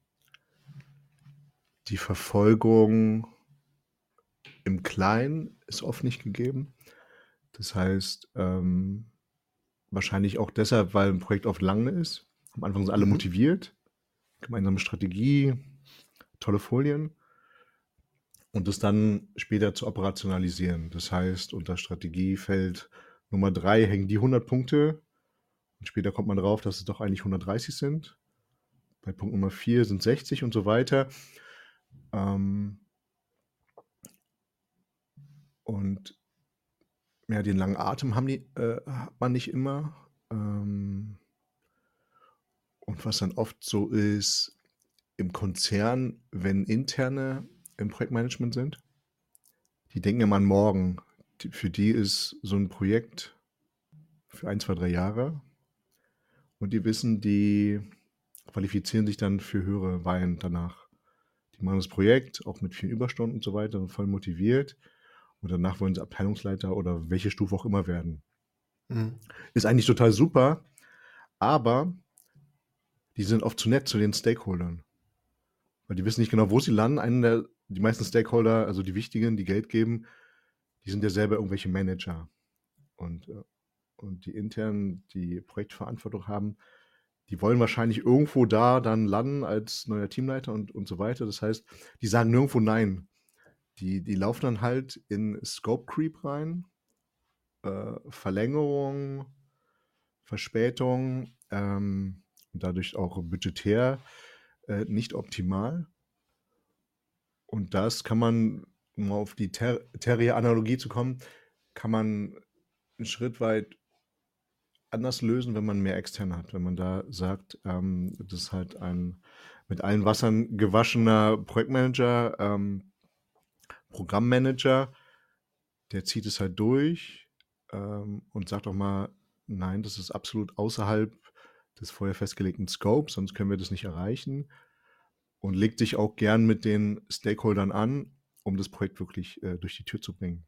Verfolgung im Kleinen ist oft nicht gegeben. Das heißt, wahrscheinlich auch deshalb, weil ein Projekt oft lang ist. Am Anfang sind alle motiviert, gemeinsame Strategie, tolle Folien und das dann später zu operationalisieren. Das heißt, unter Strategiefeld Nummer 3 hängen die 100 Punkte und später kommt man drauf, dass es doch eigentlich 130 sind. Bei Punkt Nummer 4 sind 60 und so weiter. Und ja, den langen Atem hat man nicht immer. Und was dann oft so ist im Konzern, wenn Interne im Projektmanagement sind, die denken immer an morgen. Für die ist so ein Projekt für 1, 2, 3 Jahre. Und die wissen, die qualifizieren sich dann für höhere Weihen danach. Die machen das Projekt, auch mit vielen Überstunden und so weiter, und voll motiviert. Und danach wollen sie Abteilungsleiter oder welche Stufe auch immer werden. Ist eigentlich total super, aber die sind oft zu nett zu den Stakeholdern. Weil die wissen nicht genau, wo sie landen. Die meisten Stakeholder, also die wichtigen, die Geld geben, die sind ja selber irgendwelche Manager. Und die internen, die Projektverantwortung haben, die wollen wahrscheinlich irgendwo da dann landen als neuer Teamleiter und so weiter. Das heißt, die sagen nirgendwo Nein. Die laufen dann halt in Scope Creep rein, Verlängerung, Verspätung, und dadurch auch budgetär nicht optimal. Und das kann man, um auf die Terrier-Analogie zu kommen, kann man einen Schritt weit anders lösen, wenn man mehr externe hat. Wenn man da sagt, das ist halt ein mit allen Wassern gewaschener Projektmanager, Programmmanager, der zieht es halt durch und sagt auch mal, nein, das ist absolut außerhalb des vorher festgelegten Scopes, sonst können wir das nicht erreichen. Und legt sich auch gern mit den Stakeholdern an, um das Projekt wirklich durch die Tür zu bringen.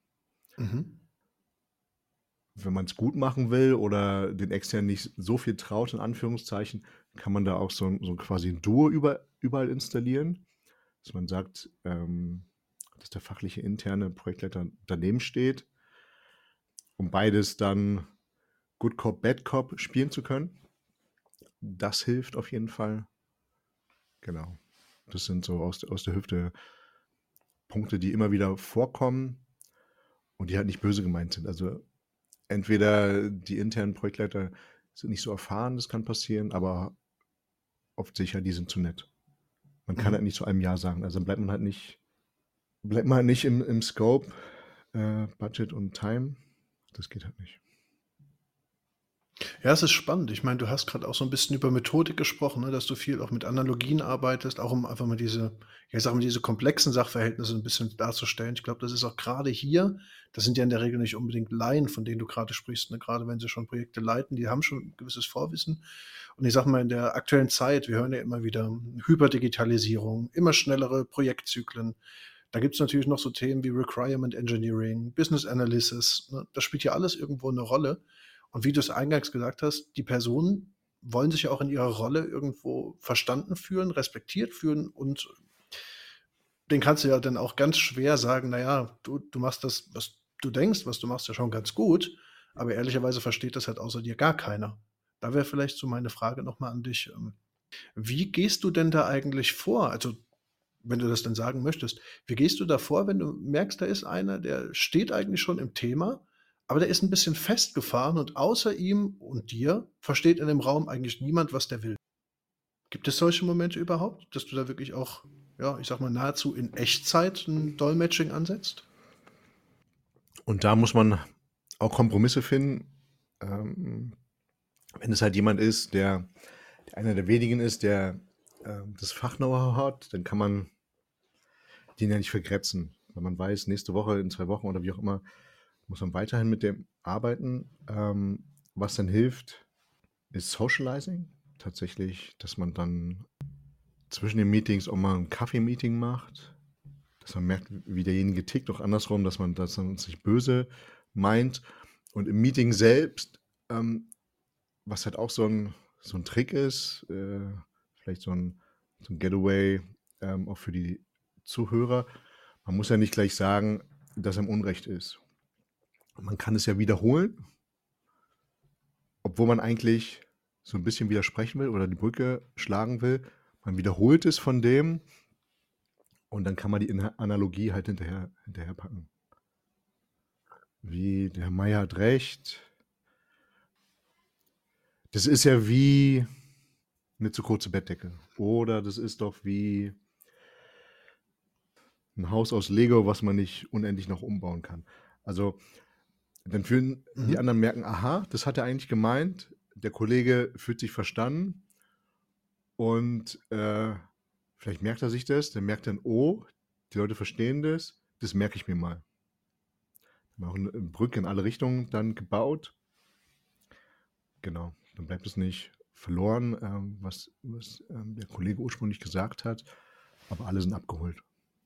Wenn man es gut machen will oder den Externen nicht so viel traut, in Anführungszeichen, kann man da auch so quasi ein Duo überall installieren. Dass man sagt, dass der fachliche interne Projektleiter daneben steht, um beides dann Good Cop, Bad Cop spielen zu können. Das hilft auf jeden Fall. Genau. Das sind so aus der Hüfte Punkte, die immer wieder vorkommen und die halt nicht böse gemeint sind. Also entweder die internen Projektleiter sind nicht so erfahren, das kann passieren, aber oft sicher, die sind zu nett. Man kann halt nicht zu einem Ja sagen. Also bleibt man halt nicht im Scope, Budget und Time. Das geht halt nicht. Ja, es ist spannend. Ich meine, du hast gerade auch so ein bisschen über Methodik gesprochen, ne, dass du viel auch mit Analogien arbeitest, auch um einfach mal diese, ja, ich sage mal, diese komplexen Sachverhältnisse ein bisschen darzustellen. Ich glaube, das ist auch gerade hier, das sind ja in der Regel nicht unbedingt Laien, von denen du gerade sprichst, ne? Gerade wenn sie schon Projekte leiten, die haben schon ein gewisses Vorwissen. Und ich sage mal, in der aktuellen Zeit, wir hören ja immer wieder Hyperdigitalisierung, immer schnellere Projektzyklen. Da gibt es natürlich noch so Themen wie Requirement Engineering, Business Analysis, ne? Das spielt ja alles irgendwo eine Rolle. Und wie du es eingangs gesagt hast, die Personen wollen sich ja auch in ihrer Rolle irgendwo verstanden fühlen, respektiert fühlen und den kannst du ja dann auch ganz schwer sagen, naja, du machst das, was du denkst, was du machst, ja schon ganz gut, aber ehrlicherweise versteht das halt außer dir gar keiner. Da wäre vielleicht so meine Frage nochmal an dich. Wie gehst du denn da eigentlich vor? Also, wenn du das denn sagen möchtest, wie gehst du da vor, wenn du merkst, da ist einer, der steht eigentlich schon im Thema, aber der ist ein bisschen festgefahren und außer ihm und dir versteht in dem Raum eigentlich niemand, was der will. Gibt es solche Momente überhaupt, dass du da wirklich auch, ja, ich sag mal, nahezu in Echtzeit ein Dolmetsching ansetzt? Und da muss man auch Kompromisse finden. Ähm, wenn es halt jemand ist, der einer der wenigen ist, der das Fach-Know-how hat, dann kann man den ja nicht vergrätzen. Weil man weiß, nächste Woche, in 2 Wochen oder wie auch immer, muss man weiterhin mit dem arbeiten. Was dann hilft, ist Socializing. Tatsächlich, dass man dann zwischen den Meetings auch mal ein Kaffee-Meeting macht, dass man merkt, wie derjenige tickt, auch andersrum, dass man das dann nicht böse meint. Und im Meeting selbst, was halt auch so ein Trick ist, vielleicht so ein Getaway, auch für die Zuhörer, man muss ja nicht gleich sagen, dass einem Unrecht ist. Man kann es ja wiederholen, obwohl man eigentlich so ein bisschen widersprechen will oder die Brücke schlagen will. Man wiederholt es von dem und dann kann man die Analogie halt hinterher packen. Wie der Herr Meier hat recht. Das ist ja wie eine zu kurze Bettdecke. Oder das ist doch wie ein Haus aus Lego, was man nicht unendlich noch umbauen kann. Also dann fühlen die anderen merken, aha, das hat er eigentlich gemeint. Der Kollege fühlt sich verstanden und vielleicht merkt er sich das. Dann merkt er, oh, die Leute verstehen das merke ich mir mal. Wir haben auch eine Brücke in alle Richtungen dann gebaut. Genau, dann bleibt es nicht verloren, was der Kollege ursprünglich gesagt hat, aber alle sind abgeholt.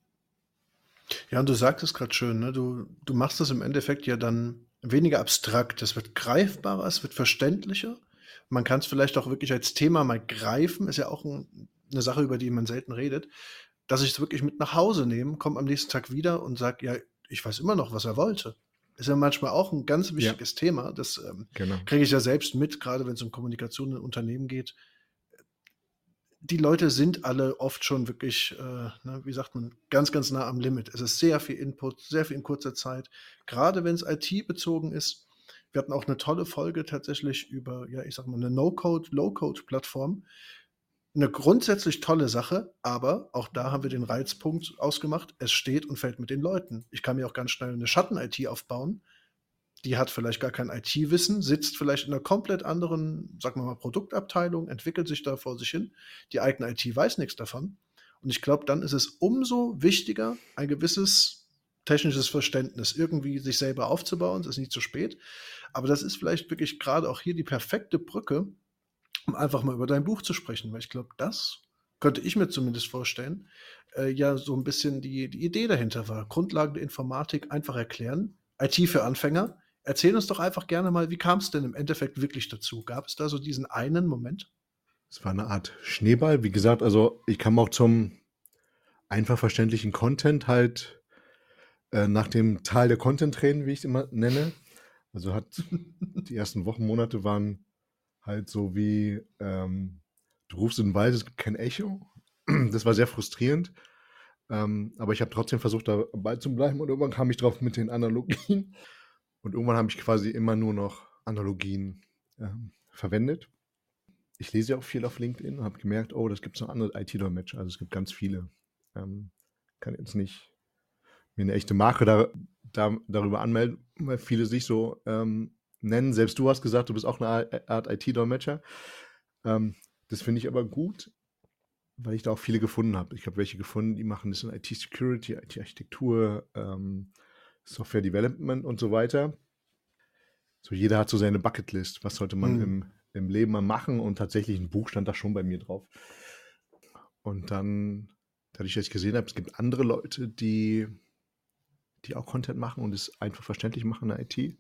Ja, und du sagtest gerade schön, ne? Du machst das im Endeffekt ja dann weniger abstrakt. Es wird greifbarer, es wird verständlicher. Man kann es vielleicht auch wirklich als Thema mal greifen. Ist ja auch eine Sache, über die man selten redet. Dass ich es wirklich mit nach Hause nehme, komme am nächsten Tag wieder und sage, ja, ich weiß immer noch, was er wollte. Ist ja manchmal auch ein ganz wichtiges Thema. Das Genau. kriege ich ja selbst mit, gerade wenn es um Kommunikation in Unternehmen geht. Die Leute sind alle oft schon wirklich, wie sagt man, ganz, ganz nah am Limit. Es ist sehr viel Input, sehr viel in kurzer Zeit. Gerade wenn es IT-bezogen ist. Wir hatten auch eine tolle Folge tatsächlich über, ja, ich sag mal, eine No-Code, Low-Code-Plattform. Eine grundsätzlich tolle Sache, aber auch da haben wir den Reizpunkt ausgemacht. Es steht und fällt mit den Leuten. Ich kann mir auch ganz schnell eine Schatten-IT aufbauen. Die hat vielleicht gar kein IT-Wissen, sitzt vielleicht in einer komplett anderen, sagen wir mal, Produktabteilung, entwickelt sich da vor sich hin. Die eigene IT weiß nichts davon. Und ich glaube, dann ist es umso wichtiger, ein gewisses technisches Verständnis irgendwie sich selber aufzubauen. Es ist nicht zu spät. Aber das ist vielleicht wirklich gerade auch hier die perfekte Brücke, um einfach mal über dein Buch zu sprechen. Weil ich glaube, das könnte ich mir zumindest vorstellen, ja so ein bisschen die Idee dahinter war. Grundlagen der Informatik einfach erklären. IT für Anfänger. Erzähl uns doch einfach gerne mal, wie kam es denn im Endeffekt wirklich dazu? Gab es da so diesen einen Moment? Es war eine Art Schneeball. Wie gesagt, also ich kam auch zum einfach verständlichen Content halt nach dem Tal der Content-Tränen, wie ich es immer nenne. Also die ersten Wochen, Monate waren halt so wie, du rufst in den Wald, es gibt kein Echo. Das war sehr frustrierend. Aber ich habe trotzdem versucht, dabei zu bleiben und irgendwann kam ich drauf mit den Analogien. Und irgendwann habe ich quasi immer nur noch Analogien verwendet. Ich lese ja auch viel auf LinkedIn und habe gemerkt, oh, das gibt es noch andere IT-Dolmetscher. Also es gibt ganz viele. Kann jetzt nicht mir eine echte Marke darüber anmelden, weil viele sich so nennen. Selbst du hast gesagt, du bist auch eine Art IT-Dolmetscher. Das finde ich aber gut, weil ich da auch viele gefunden habe. Ich habe welche gefunden, die machen das in IT-Security, IT-Architektur, Software Development und so weiter. So jeder hat so seine Bucketlist. Was sollte man im Leben mal machen? Und tatsächlich ein Buch stand da schon bei mir drauf. Und dann, dadurch, dass ich gesehen habe, es gibt andere Leute, die auch Content machen und es einfach verständlich machen in der IT.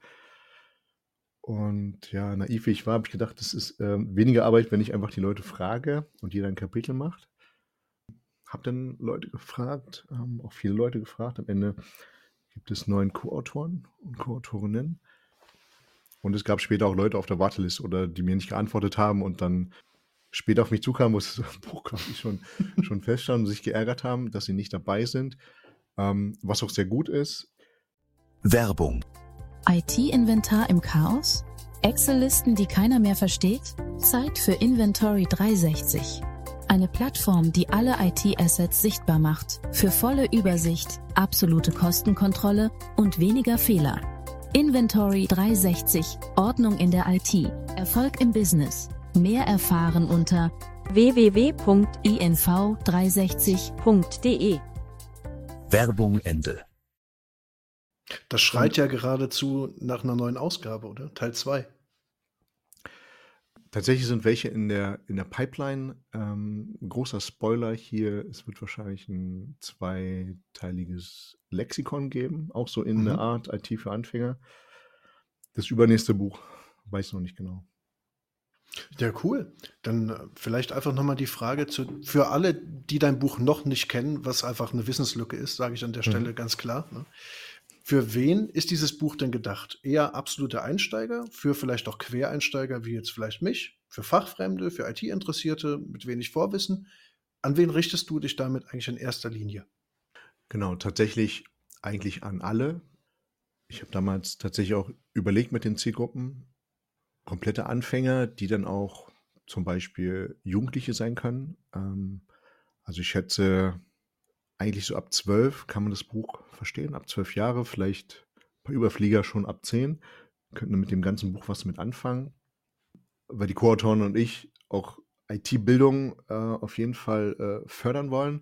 Und ja, naiv wie ich war, habe ich gedacht, das ist weniger Arbeit, wenn ich einfach die Leute frage und jeder ein Kapitel macht. Habe dann Leute gefragt, auch viele Leute gefragt. Am Ende gibt es 9 Co-Autoren und Co-Autorinnen. Und es gab später auch Leute auf der Warteliste oder die mir nicht geantwortet haben und dann später auf mich zukamen, wo es Buch quasi schon feststand und sich geärgert haben, dass sie nicht dabei sind. Was auch sehr gut ist. Werbung. IT-Inventar im Chaos? Excel-Listen, die keiner mehr versteht? Zeit für Inventory 360. Eine Plattform, die alle IT-Assets sichtbar macht. Für volle Übersicht, absolute Kostenkontrolle und weniger Fehler. Inventory 360. Ordnung in der IT. Erfolg im Business. Mehr erfahren unter www.inv360.de. Werbung Ende. Das schreit ja geradezu nach einer neuen Ausgabe, oder? Teil 2. Tatsächlich sind welche in der Pipeline. Großer Spoiler hier, es wird wahrscheinlich ein zweiteiliges Lexikon geben, auch so in der Art IT für Anfänger. Das übernächste Buch, weiß noch nicht genau. Ja, cool. Dann vielleicht einfach nochmal die Frage für alle, die dein Buch noch nicht kennen, was einfach eine Wissenslücke ist, sage ich an der Stelle ganz klar. Ne? Für wen ist dieses Buch denn gedacht? Eher absolute Einsteiger, für vielleicht auch Quereinsteiger wie jetzt vielleicht mich, für Fachfremde, für IT-Interessierte mit wenig Vorwissen? An wen richtest du dich damit eigentlich in erster Linie? Genau, tatsächlich eigentlich an alle. Ich habe damals tatsächlich auch überlegt mit den Zielgruppen, komplette Anfänger, die dann auch zum Beispiel Jugendliche sein können. Also ich schätze, eigentlich so ab 12 kann man das Buch verstehen, ab 12 Jahre, vielleicht ein paar Überflieger schon ab 10, könnten mit dem ganzen Buch was mit anfangen, weil die Co-Autoren und ich auch IT-Bildung auf jeden Fall fördern wollen.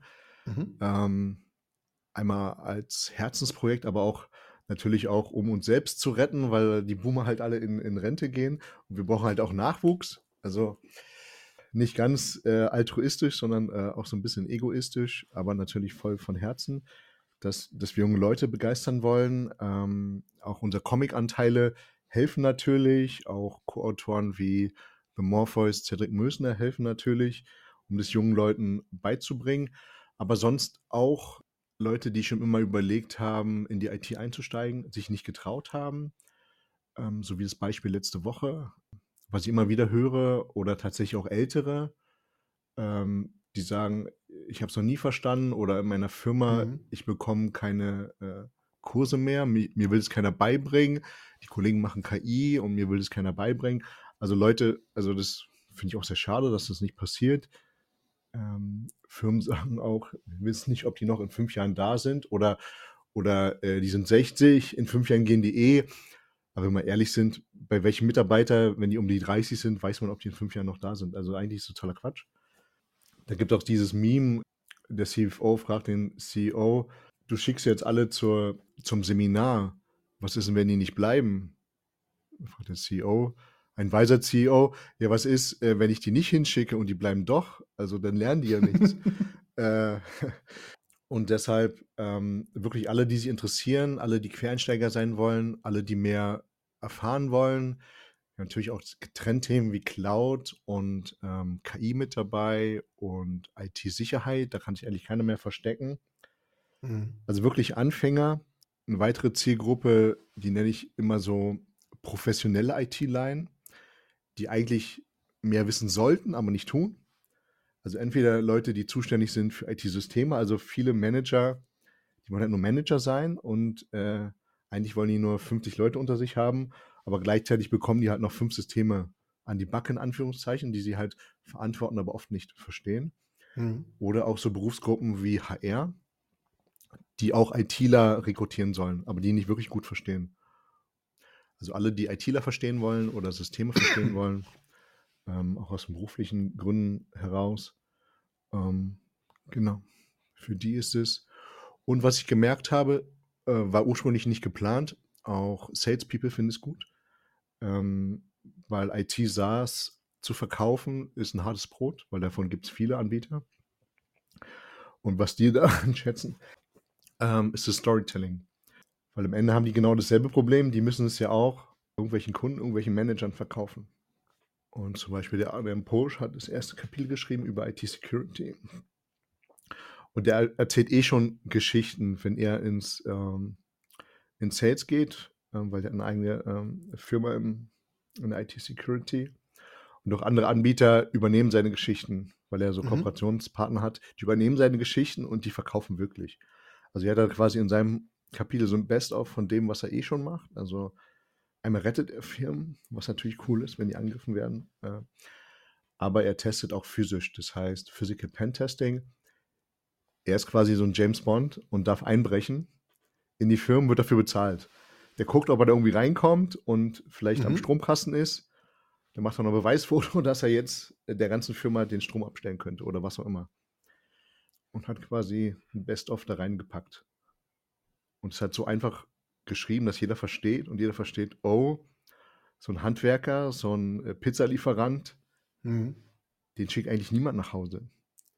Einmal als Herzensprojekt, aber auch natürlich auch, um uns selbst zu retten, weil die Boomer halt alle in Rente gehen und wir brauchen halt auch Nachwuchs. Also nicht ganz altruistisch, sondern auch so ein bisschen egoistisch, aber natürlich voll von Herzen, dass wir junge Leute begeistern wollen. Auch unsere Comic-Anteile helfen natürlich, auch Co-Autoren wie The Morpheus, Cedric Mösner helfen natürlich, um das jungen Leuten beizubringen, aber sonst auch Leute, die schon immer überlegt haben, in die IT einzusteigen, sich nicht getraut haben, so wie das Beispiel letzte Woche, was ich immer wieder höre, oder tatsächlich auch Ältere, die sagen, ich habe es noch nie verstanden, oder in meiner Firma, ich bekomme keine Kurse mehr, mir will es keiner beibringen, die Kollegen machen KI und mir will es keiner beibringen. Also Leute, also das finde ich auch sehr schade, dass das nicht passiert. Firmen sagen auch, wir wissen nicht, ob die noch in 5 Jahren da sind oder die sind 60, in 5 Jahren gehen die Aber wenn wir ehrlich sind, bei welchen Mitarbeiter, wenn die um die 30 sind, weiß man, ob die in 5 Jahren noch da sind. Also eigentlich ist es totaler Quatsch. Da gibt es auch dieses Meme, der CFO fragt den CEO, du schickst jetzt alle zum Seminar, was ist denn, wenn die nicht bleiben? Fragt der CEO, ein weiser CEO, ja, was ist, wenn ich die nicht hinschicke und die bleiben doch? Also dann lernen die ja nichts. Und deshalb wirklich alle, die sich interessieren, alle, die Quereinsteiger sein wollen, alle, die mehr erfahren wollen. Natürlich auch Trendthemen wie Cloud und KI mit dabei und IT-Sicherheit. Da kann sich eigentlich keiner mehr verstecken. Also wirklich Anfänger. Eine weitere Zielgruppe, die nenne ich immer so professionelle IT-Line, die eigentlich mehr wissen sollten, aber nicht tun. Also entweder Leute, die zuständig sind für IT-Systeme, also viele Manager, die wollen halt nur Manager sein und eigentlich wollen die nur 50 Leute unter sich haben, aber gleichzeitig bekommen die halt noch 5 Systeme an die Backe, in Anführungszeichen, die sie halt verantworten, aber oft nicht verstehen. Oder auch so Berufsgruppen wie HR, die auch ITler rekrutieren sollen, aber die nicht wirklich gut verstehen. Also alle, die ITler verstehen wollen oder Systeme verstehen wollen, auch aus beruflichen Gründen heraus. Genau, für die ist es. Und was ich gemerkt habe, war ursprünglich nicht geplant. Auch Salespeople finden es gut, weil IT-SaaS zu verkaufen ist ein hartes Brot, weil davon gibt es viele Anbieter. Und was die da schätzen, ist das Storytelling. Weil am Ende haben die genau dasselbe Problem. Die müssen es ja auch irgendwelchen Kunden, irgendwelchen Managern verkaufen. Und zum Beispiel der Adrian Posch hat das erste Kapitel geschrieben über IT-Security. Und der erzählt schon Geschichten, wenn er in Sales geht, weil der eine eigene Firma in der IT-Security und auch andere Anbieter übernehmen seine Geschichten, weil er so Kooperationspartner hat. Die übernehmen seine Geschichten und die verkaufen wirklich. Also er hat da quasi in seinem Kapitel so ein Best-of von dem, was er schon macht. Also einmal rettet er Firmen, was natürlich cool ist, wenn die angegriffen werden. Aber er testet auch physisch, das heißt Physical Pen Testing. Er ist quasi so ein James Bond und darf einbrechen in die Firmen, wird dafür bezahlt. Der guckt, ob er da irgendwie reinkommt und vielleicht am Stromkasten ist. Dann macht er noch ein Beweisfoto, dass er jetzt der ganzen Firma den Strom abstellen könnte oder was auch immer. Und hat quasi ein Best-of da reingepackt. Und es hat so einfach geschrieben, dass jeder versteht und jeder versteht, oh, so ein Handwerker, so ein Pizzalieferant, den schickt eigentlich niemand nach Hause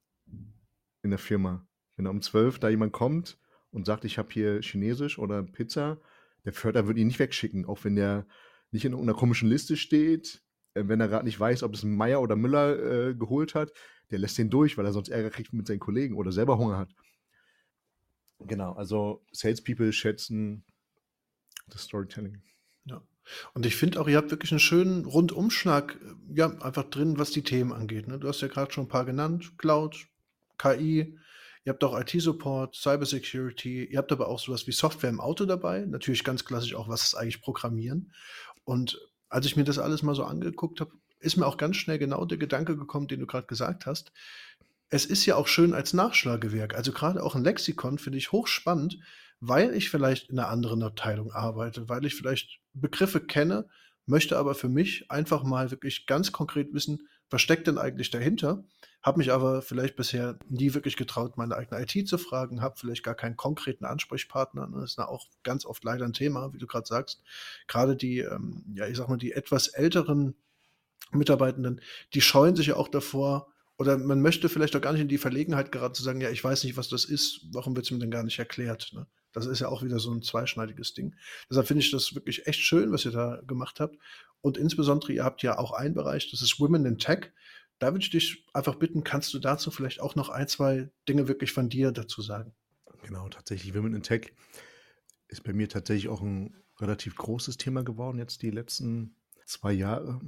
in der Firma. Wenn da um 12 da jemand kommt und sagt, ich habe hier Chinesisch oder Pizza, der Förder würde ihn nicht wegschicken, auch wenn der nicht in irgendeiner komischen Liste steht, wenn er gerade nicht weiß, ob es ein Meier oder Müller geholt hat, der lässt den durch, weil er sonst Ärger kriegt mit seinen Kollegen oder selber Hunger hat. Genau, also Salespeople schätzen das Storytelling. Ja. Und ich finde auch, ihr habt wirklich einen schönen Rundumschlag, ja, einfach drin, was die Themen angeht. Ne? Du hast ja gerade schon ein paar genannt: Cloud, KI, ihr habt auch IT-Support, Cybersecurity, ihr habt aber auch sowas wie Software im Auto dabei. Natürlich ganz klassisch auch, was ist eigentlich Programmieren. Und als ich mir das alles mal so angeguckt habe, ist mir auch ganz schnell genau der Gedanke gekommen, den du gerade gesagt hast. Es ist ja auch schön als Nachschlagewerk. Also gerade auch ein Lexikon finde ich hochspannend, weil ich vielleicht in einer anderen Abteilung arbeite, weil ich vielleicht Begriffe kenne, möchte aber für mich einfach mal wirklich ganz konkret wissen, was steckt denn eigentlich dahinter? Habe mich aber vielleicht bisher nie wirklich getraut, meine eigene IT zu fragen, habe vielleicht gar keinen konkreten Ansprechpartner. Ne? Das ist ja auch ganz oft leider ein Thema, wie du gerade sagst. Gerade die, ja, ich sag mal, die etwas älteren Mitarbeitenden, die scheuen sich ja auch davor, oder man möchte vielleicht auch gar nicht in die Verlegenheit geraten zu sagen, ja, ich weiß nicht, was das ist, warum wird es mir denn gar nicht erklärt? Ne? Das ist ja auch wieder so ein zweischneidiges Ding. Deshalb finde ich das wirklich echt schön, was ihr da gemacht habt. Und insbesondere, ihr habt ja auch einen Bereich, das ist Women in Tech. Da würde ich dich einfach bitten, kannst du dazu vielleicht auch noch ein, zwei Dinge wirklich von dir dazu sagen? Genau, tatsächlich Women in Tech ist bei mir tatsächlich auch ein relativ großes Thema geworden jetzt die letzten 2 Jahre.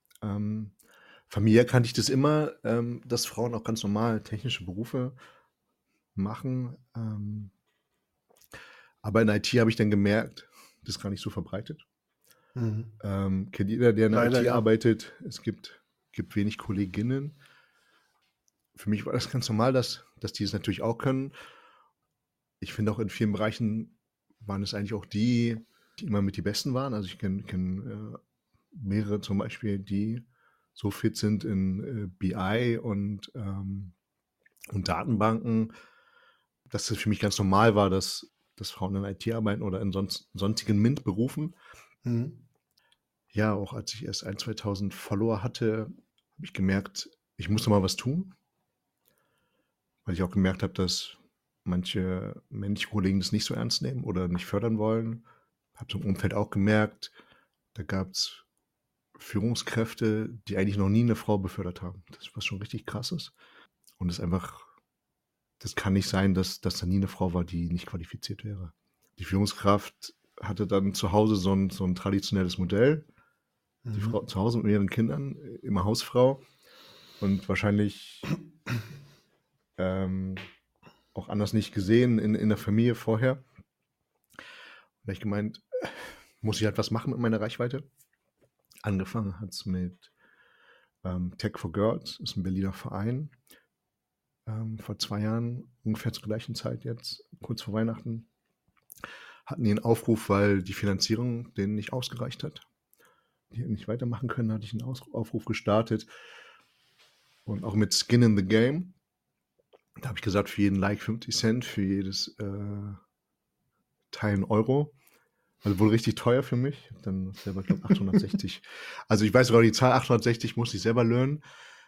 Familiär kannte ich das immer, dass Frauen auch ganz normal technische Berufe machen. Aber in IT habe ich dann gemerkt, das ist gar nicht so verbreitet. Kennt jeder, der in der Leider, IT ja. arbeitet, es gibt wenig Kolleginnen. Für mich war das ganz normal, dass die es natürlich auch können. Ich finde auch in vielen Bereichen waren es eigentlich auch die immer mit die Besten waren. Also ich kenne mehrere zum Beispiel, die so fit sind in BI und Datenbanken, dass es für mich ganz normal war, dass Frauen in IT arbeiten oder in sonstigen MINT-Berufen. Ja, auch als ich erst 1.000, 2.000 Follower hatte, habe ich gemerkt, ich musste mal was tun, weil ich auch gemerkt habe, dass manche männliche Kollegen das nicht so ernst nehmen oder nicht fördern wollen. Habe so im Umfeld auch gemerkt, da gab es Führungskräfte, die eigentlich noch nie eine Frau befördert haben. Das was schon richtig krass ist. Und es einfach, das kann nicht sein, dass da nie eine Frau war, die nicht qualifiziert wäre. Die Führungskraft hatte dann zu Hause so ein traditionelles Modell. Die Frau zu Hause mit mehreren Kindern, immer Hausfrau und wahrscheinlich auch anders nicht gesehen in der Familie vorher. Da habe ich gemeint, muss ich halt was machen mit meiner Reichweite. Angefangen hat es mit Tech for Girls, ist ein Berliner Verein. Vor 2 Jahren, ungefähr zur gleichen Zeit jetzt, kurz vor Weihnachten, hatten die einen Aufruf, weil die Finanzierung denen nicht ausgereicht hat. Die nicht weitermachen können, hatte ich einen Aufruf gestartet. Und auch mit Skin in the Game. Da habe ich gesagt, für jeden Like 50 Cent, für jedes Teil 1 Euro. Also wohl richtig teuer für mich. Ich habe dann selber, glaube 860. Also ich weiß sogar die Zahl 860 musste ich selber lernen.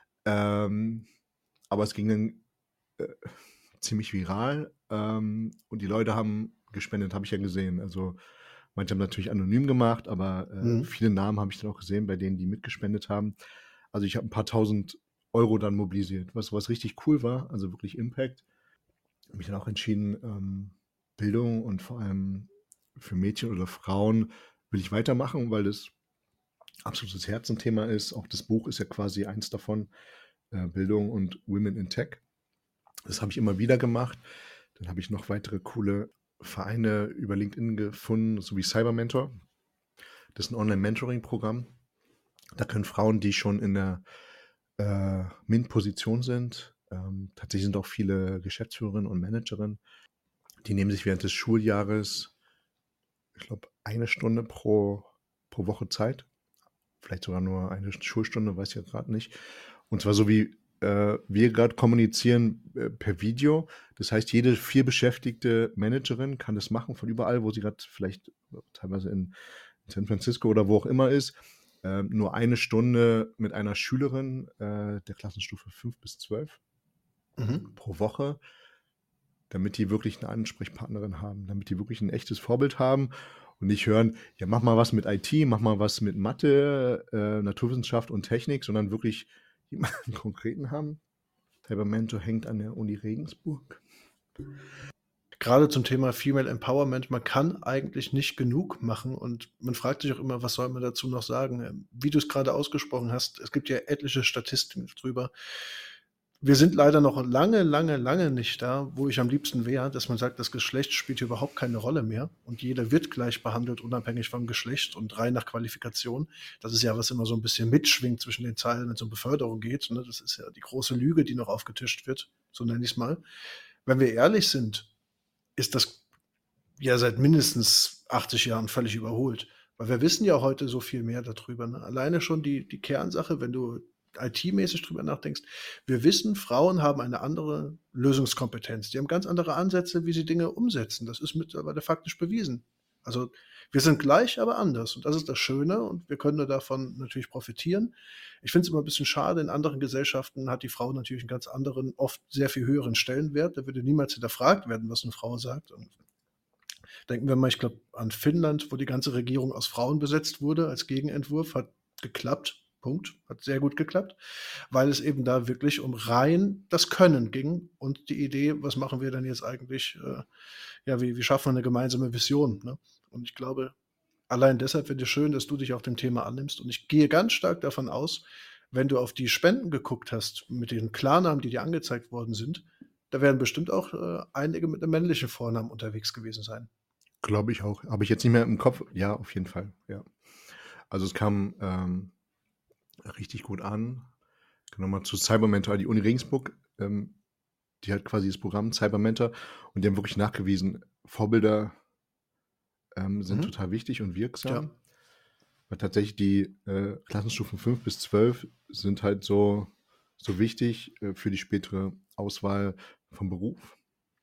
Aber es ging dann ziemlich viral. Und die Leute haben gespendet, habe ich ja gesehen. Also manche haben natürlich anonym gemacht, aber viele Namen habe ich dann auch gesehen, bei denen die mitgespendet haben. Also ich habe ein paar tausend Euro dann mobilisiert, was richtig cool war, also wirklich Impact. Habe mich dann auch entschieden, Bildung und vor allem für Mädchen oder Frauen will ich weitermachen, weil das absolutes Herzenthema ist. Auch das Buch ist ja quasi eins davon, Bildung und Women in Tech. Das habe ich immer wieder gemacht. Dann habe ich noch weitere coole Vereine über LinkedIn gefunden, so wie Cybermentor. Das ist ein Online-Mentoring-Programm. Da können Frauen, die schon in der MINT-Position sind, tatsächlich sind auch viele Geschäftsführerinnen und Managerinnen, die nehmen sich während des Schuljahres, ich glaube, 1 Stunde pro Woche Zeit. Vielleicht sogar nur eine Schulstunde, weiß ich ja gerade nicht. Und zwar so wie wir gerade kommunizieren per Video. Das heißt, jede 4 beschäftigte Managerin kann das machen von überall, wo sie gerade vielleicht teilweise in San Francisco oder wo auch immer ist. Nur 1 Stunde mit einer Schülerin der Klassenstufe 5 bis 12 pro Woche, damit die wirklich eine Ansprechpartnerin haben, damit die wirklich ein echtes Vorbild haben und nicht hören, ja, mach mal was mit IT, mach mal was mit Mathe, Naturwissenschaft und Technik, sondern wirklich jemanden konkreten haben. Cybermentor hängt an der Uni Regensburg. Gerade zum Thema Female Empowerment, man kann eigentlich nicht genug machen und man fragt sich auch immer, was soll man dazu noch sagen? Wie du es gerade ausgesprochen hast, es gibt ja etliche Statistiken drüber. Wir sind leider noch lange nicht da, wo ich am liebsten wäre, dass man sagt, das Geschlecht spielt hier überhaupt keine Rolle mehr und jeder wird gleich behandelt, unabhängig vom Geschlecht und rein nach Qualifikation. Das ist ja, was immer so ein bisschen mitschwingt zwischen den Zeilen, wenn es um Beförderung geht. Ne? Das ist ja die große Lüge, die noch aufgetischt wird, so nenne ich es mal. Wenn wir ehrlich sind, ist das ja seit mindestens 80 Jahren völlig überholt. Weil wir wissen ja heute so viel mehr darüber. Ne? Alleine schon die Kernsache, wenn du IT-mäßig drüber nachdenkst, wir wissen, Frauen haben eine andere Lösungskompetenz. Die haben ganz andere Ansätze, wie sie Dinge umsetzen. Das ist mittlerweile faktisch bewiesen. Also wir sind gleich, aber anders. Und das ist das Schöne und wir können davon natürlich profitieren. Ich finde es immer ein bisschen schade, in anderen Gesellschaften hat die Frau natürlich einen ganz anderen, oft sehr viel höheren Stellenwert. Da würde niemals hinterfragt werden, was eine Frau sagt. Und denken wir mal, ich glaube, an Finnland, wo die ganze Regierung aus Frauen besetzt wurde als Gegenentwurf, hat geklappt. Punkt. Hat sehr gut geklappt, weil es eben da wirklich um rein das Können ging und die Idee, was machen wir denn jetzt eigentlich, wie schaffen wir eine gemeinsame Vision, ne? Und ich glaube, allein deshalb finde ich schön, dass du dich auch dem Thema annimmst und ich gehe ganz stark davon aus, wenn du auf die Spenden geguckt hast, mit den Klarnamen, die dir angezeigt worden sind, da werden bestimmt auch einige mit einem männlichen Vornamen unterwegs gewesen sein. Glaube ich auch. Habe ich jetzt nicht mehr im Kopf? Ja, auf jeden Fall, ja. Also es kam richtig gut an. Nochmal zu Cybermentor, die Uni Regensburg, die hat quasi das Programm Cybermentor und die haben wirklich nachgewiesen, Vorbilder sind total wichtig und wirksam. Ja. Weil tatsächlich die Klassenstufen 5 bis 12 sind halt so wichtig für die spätere Auswahl vom Beruf.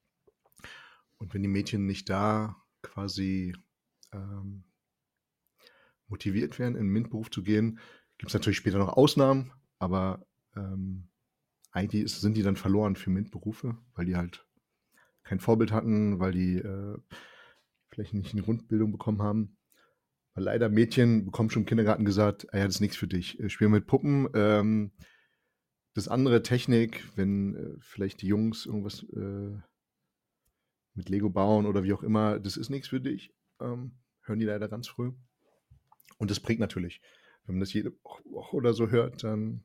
Und wenn die Mädchen nicht da quasi motiviert werden, in den MINT-Beruf zu gehen, gibt es natürlich später noch Ausnahmen, aber eigentlich sind die dann verloren für MINT-Berufe, weil die halt kein Vorbild hatten, weil die vielleicht nicht eine Grundbildung bekommen haben. Weil leider Mädchen bekommen schon im Kindergarten gesagt, das ist nichts für dich. Spiel mit Puppen. Das andere Technik, wenn vielleicht die Jungs irgendwas mit Lego bauen oder wie auch immer, das ist nichts für dich. Hören die leider ganz früh. Und das bringt natürlich. Wenn man das jede Woche oder so hört, dann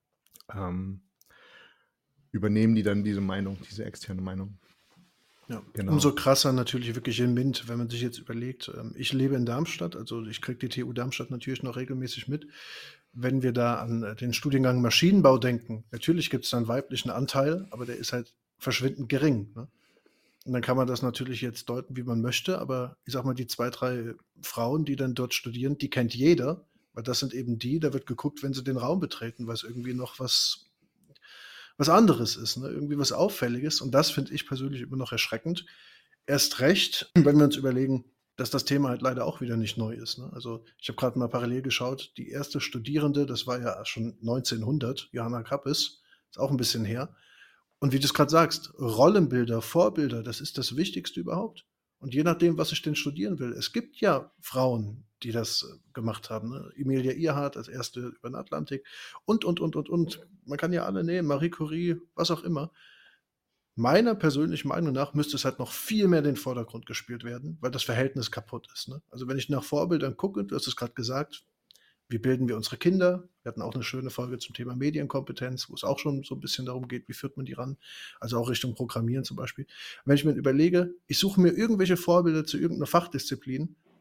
übernehmen die dann diese Meinung, diese externe Meinung. Ja, Genau. umso krasser natürlich wirklich in MINT, wenn man sich jetzt überlegt, ich lebe in Darmstadt, also ich kriege die TU Darmstadt natürlich noch regelmäßig mit. Wenn wir da an den Studiengang Maschinenbau denken, natürlich gibt es da einen weiblichen Anteil, aber der ist halt verschwindend gering. Ne? Und dann kann man das natürlich jetzt deuten, wie man möchte, aber ich sag mal, die 2, 3 Frauen, die dann dort studieren, die kennt jeder, weil das sind eben die, da wird geguckt, wenn sie den Raum betreten, weil es irgendwie noch was anderes ist, ne? Irgendwie was Auffälliges. Und das finde ich persönlich immer noch erschreckend. Erst recht, wenn wir uns überlegen, dass das Thema halt leider auch wieder nicht neu ist. Ne? Also ich habe gerade mal parallel geschaut, die erste Studierende, das war ja schon 1900, Johanna Kappes, ist auch ein bisschen her. Und wie du es gerade sagst, Rollenbilder, Vorbilder, das ist das Wichtigste überhaupt. Und je nachdem, was ich denn studieren will, es gibt ja Frauen, die das gemacht haben. Ne? Emilia Earhart als erste über den Atlantik und. Man kann ja alle nehmen, Marie Curie, was auch immer. Meiner persönlichen Meinung nach müsste es halt noch viel mehr in den Vordergrund gespielt werden, weil das Verhältnis kaputt ist. Ne? Also wenn ich nach Vorbildern gucke, du hast es gerade gesagt, wie bilden wir unsere Kinder? Wir hatten auch eine schöne Folge zum Thema Medienkompetenz, wo es auch schon so ein bisschen darum geht, wie führt man die ran? Also auch Richtung Programmieren zum Beispiel. Wenn ich mir überlege, ich suche mir irgendwelche Vorbilder zu irgendeiner Fachdisziplin,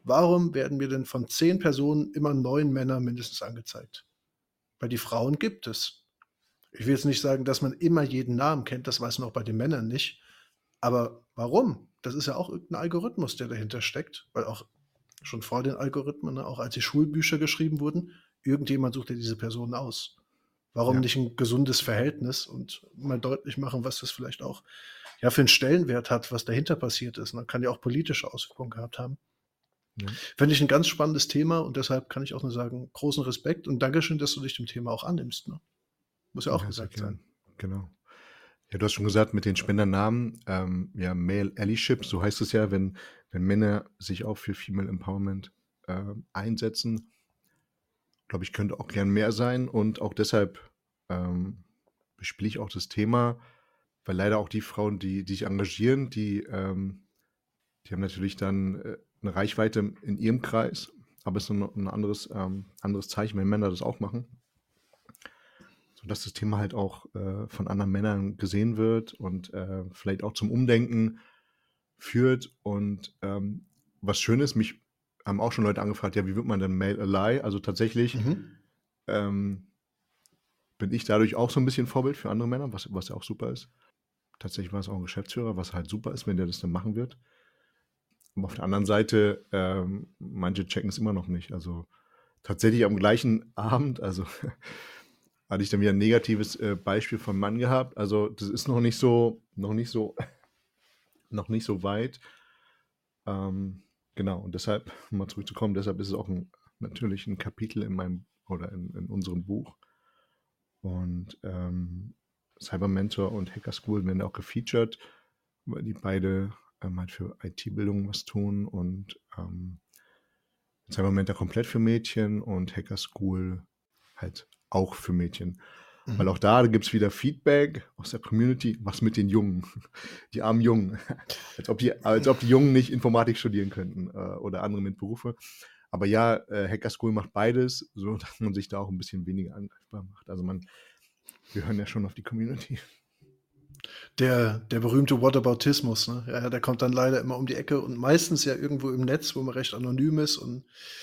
Warum werden mir denn von 10 Personen immer 9 Männer mindestens angezeigt? Weil die Frauen gibt es. Ich will jetzt nicht sagen, dass man immer jeden Namen kennt, das weiß man auch bei den Männern nicht. Aber warum? Das ist ja auch irgendein Algorithmus, der dahinter steckt, weil auch schon vor den Algorithmen, ne, auch als die Schulbücher geschrieben wurden, irgendjemand sucht ja diese Personen aus. Warum Ja. nicht ein gesundes Verhältnis und mal deutlich machen, was das vielleicht auch ja, für einen Stellenwert hat, was dahinter passiert ist. Man kann ja auch politische Auswirkungen gehabt haben. Ja. Finde ich ein ganz spannendes Thema und deshalb kann ich auch nur sagen, großen Respekt und Dankeschön, dass du dich dem Thema auch annimmst. Ne? Muss ja auch Ja, sehr gesagt sein. gern. Genau. Ja, du hast schon gesagt, mit den Spendernamen, ja, Male Allyship, so heißt es ja, wenn Männer sich auch für Female Empowerment einsetzen. Glaube ich, könnte auch gern mehr sein und auch deshalb bespiele ich auch das Thema, weil leider auch die Frauen, die sich engagieren, die haben natürlich dann eine Reichweite in ihrem Kreis, aber es ist ein anderes Zeichen, wenn Männer das auch machen. Sodass das Thema halt auch von anderen Männern gesehen wird und vielleicht auch zum Umdenken führt. Und was schön ist, mich haben auch schon Leute angefragt, ja, wie wird man denn Male Ally? Also tatsächlich bin ich dadurch auch so ein bisschen Vorbild für andere Männer, was ja auch super ist. Tatsächlich war es auch ein Geschäftsführer, was halt super ist, wenn der das dann machen wird. Aber auf der anderen Seite, manche checken es immer noch nicht. Also tatsächlich am gleichen Abend, also hatte ich dann wieder ein negatives Beispiel vom Mann gehabt. Also das ist noch nicht so weit. Genau, und deshalb, um mal zurückzukommen, deshalb ist es auch natürlich ein Kapitel in meinem oder in unserem Buch. Und Cyber Mentor und Hacker School werden auch gefeatured, weil die beide halt für IT-Bildung was tun und Cyber Mentor komplett für Mädchen und Hacker School halt auch für Mädchen. Weil auch da gibt es wieder Feedback aus der Community, was mit den Jungen, die armen Jungen, als ob die Jungen nicht Informatik studieren könnten oder andere MINT-Berufe. Aber ja, Hacker School macht beides, so dass man sich da auch ein bisschen weniger angreifbar macht. Also wir hören ja schon auf die Community. Der berühmte Whataboutismus, ne? Ja, der kommt dann leider immer um die Ecke und meistens ja irgendwo im Netz, wo man recht anonym ist und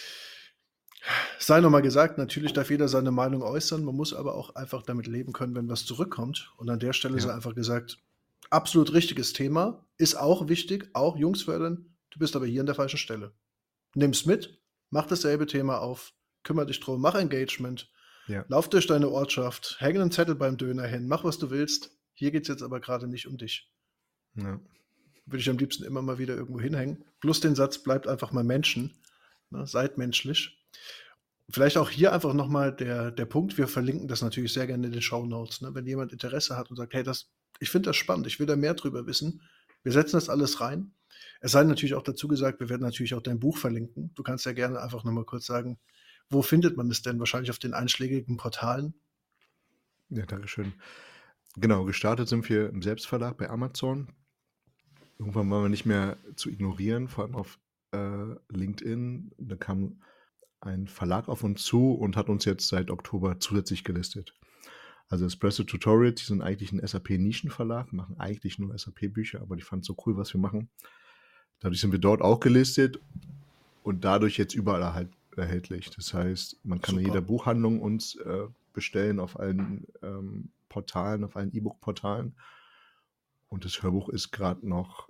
sei nochmal gesagt, natürlich darf jeder seine Meinung äußern, man muss aber auch einfach damit leben können, wenn was zurückkommt. Und an der Stelle sei einfach gesagt, absolut richtiges Thema, ist auch wichtig, auch Jungs fördern, du bist aber hier an der falschen Stelle. Nimm's mit, mach dasselbe Thema auf, kümmere dich drum, mach Engagement, lauf durch deine Ortschaft, häng einen Zettel beim Döner hin, mach was du willst. Hier geht's jetzt aber gerade nicht um dich. Ja. Würde ich am liebsten immer mal wieder irgendwo hinhängen. Plus den Satz, bleibt einfach mal Menschen, ne, seid menschlich. Vielleicht auch hier einfach nochmal der Punkt, wir verlinken das natürlich sehr gerne in den Shownotes. Ne? Wenn jemand Interesse hat und sagt, hey, ich finde das spannend, ich will da mehr drüber wissen, wir setzen das alles rein. Es sei natürlich auch dazu gesagt, wir werden natürlich auch dein Buch verlinken. Du kannst ja gerne einfach nochmal kurz sagen, wo findet man es denn? Wahrscheinlich auf den einschlägigen Portalen. Ja, dankeschön. Genau, gestartet sind wir im Selbstverlag bei Amazon. Irgendwann waren wir nicht mehr zu ignorieren, vor allem auf LinkedIn. Da kam ein Verlag auf uns zu und hat uns jetzt seit Oktober zusätzlich gelistet. Also Espresso Tutorials, die sind eigentlich ein SAP-Nischenverlag, machen eigentlich nur SAP-Bücher, aber die fanden es so cool, was wir machen. Dadurch sind wir dort auch gelistet und dadurch jetzt überall halt erhältlich. Das heißt, man kann in jeder Buchhandlung uns bestellen, auf allen Portalen, auf allen E-Book-Portalen. Und das Hörbuch ist gerade noch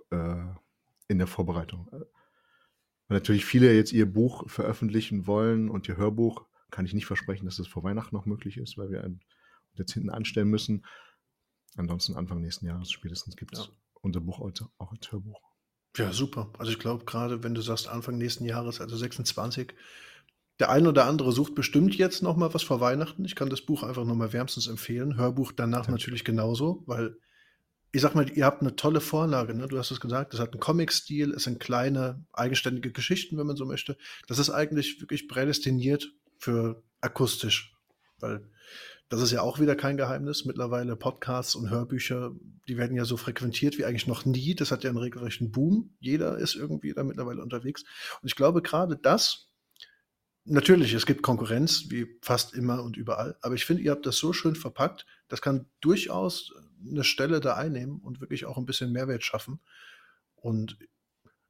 in der Vorbereitung. Weil natürlich viele jetzt ihr Buch veröffentlichen wollen und ihr Hörbuch kann ich nicht versprechen, dass das vor Weihnachten noch möglich ist, weil wir jetzt hinten anstellen müssen. Ansonsten Anfang nächsten Jahres spätestens gibt es unser Buch auch als Hörbuch. Ja, super. Also ich glaube, gerade wenn du sagst Anfang nächsten Jahres, also 26, der ein oder andere sucht bestimmt jetzt noch mal was vor Weihnachten. Ich kann das Buch einfach noch mal wärmstens empfehlen. Hörbuch danach natürlich genauso, weil ich sag mal, ihr habt eine tolle Vorlage, ne? Du hast es gesagt, das hat einen Comic-Stil, es sind kleine, eigenständige Geschichten, wenn man so möchte. Das ist eigentlich wirklich prädestiniert für akustisch, weil das ist ja auch wieder kein Geheimnis. Mittlerweile Podcasts und Hörbücher, die werden ja so frequentiert wie eigentlich noch nie. Das hat ja einen regelrechten Boom. Jeder ist irgendwie da mittlerweile unterwegs. Und ich glaube, gerade das, natürlich, es gibt Konkurrenz, wie fast immer und überall, aber ich finde, ihr habt das so schön verpackt, das kann durchaus eine Stelle da einnehmen und wirklich auch ein bisschen Mehrwert schaffen. Und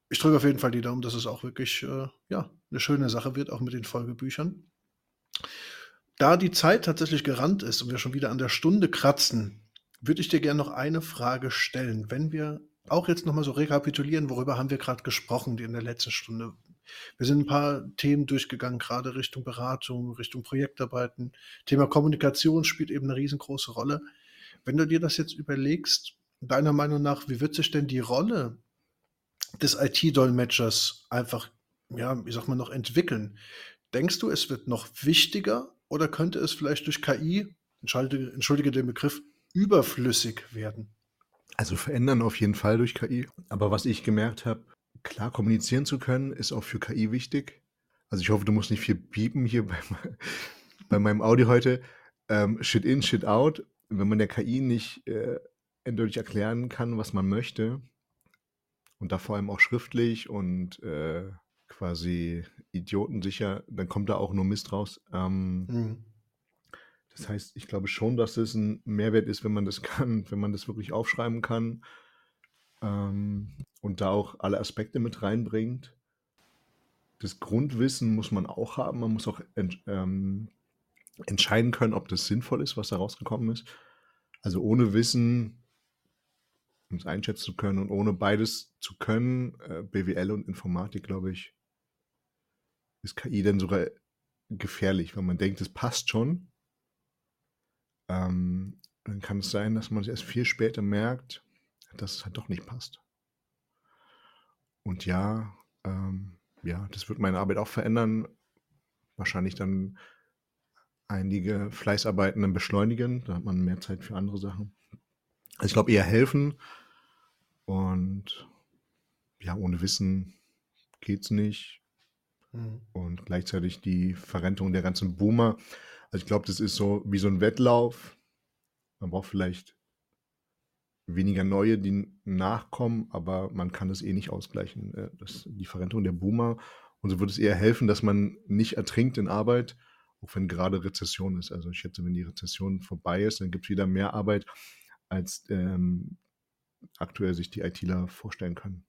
Ich drücke auf jeden Fall die Daumen, dass es auch wirklich, ja, 'ne schöne Sache wird, auch mit den Folgebüchern. Da die Zeit tatsächlich gerannt ist und wir schon wieder an der Stunde kratzen, würde ich dir gerne noch eine Frage stellen. Wenn wir auch jetzt noch mal so rekapitulieren, worüber haben wir gerade gesprochen in der letzten Stunde? Wir sind ein paar Themen durchgegangen, gerade Richtung Beratung, Richtung Projektarbeiten. Thema Kommunikation spielt eben 'ne riesengroße Rolle. Wenn du dir das jetzt überlegst, deiner Meinung nach, wie wird sich denn die Rolle des IT-Dolmetschers einfach, ja, wie sagt man, noch entwickeln? Denkst du, es wird noch wichtiger oder könnte es vielleicht durch KI, entschuldige den Begriff, überflüssig werden? Also verändern auf jeden Fall durch KI. Aber was ich gemerkt habe, klar kommunizieren zu können, ist auch für KI wichtig. Also ich hoffe, du musst nicht viel piepen hier bei meinem Audio heute. Shit in, Shit out. Wenn man der KI nicht eindeutig erklären kann, was man möchte, und da vor allem auch schriftlich und quasi idiotensicher, dann kommt da auch nur Mist raus. Mhm. Das heißt, ich glaube schon, dass es ein Mehrwert ist, wenn man das kann, wenn man das wirklich aufschreiben kann und da auch alle Aspekte mit reinbringt. Das Grundwissen muss man auch haben. Man muss auch entscheiden können, ob das sinnvoll ist, was da rausgekommen ist. Also ohne Wissen, um es einschätzen zu können und ohne beides zu können, BWL und Informatik, glaube ich, ist KI dann sogar gefährlich, weil man denkt, es passt schon. Dann kann es sein, dass man es erst viel später merkt, dass es halt doch nicht passt. Und ja, das wird meine Arbeit auch verändern. Wahrscheinlich dann einige Fleißarbeiten dann beschleunigen. Da hat man mehr Zeit für andere Sachen. Also ich glaube eher helfen. Und ja, ohne Wissen geht's nicht. Mhm. Und gleichzeitig die Verrentung der ganzen Boomer. Also ich glaube, das ist so wie so ein Wettlauf. Man braucht vielleicht weniger neue, die nachkommen, aber man kann es eh nicht ausgleichen, die Verrentung der Boomer. Und so würde es eher helfen, dass man nicht ertrinkt in Arbeit, auch wenn gerade Rezession ist. Also ich schätze, wenn die Rezession vorbei ist, dann gibt es wieder mehr Arbeit, als aktuell sich die ITler vorstellen können.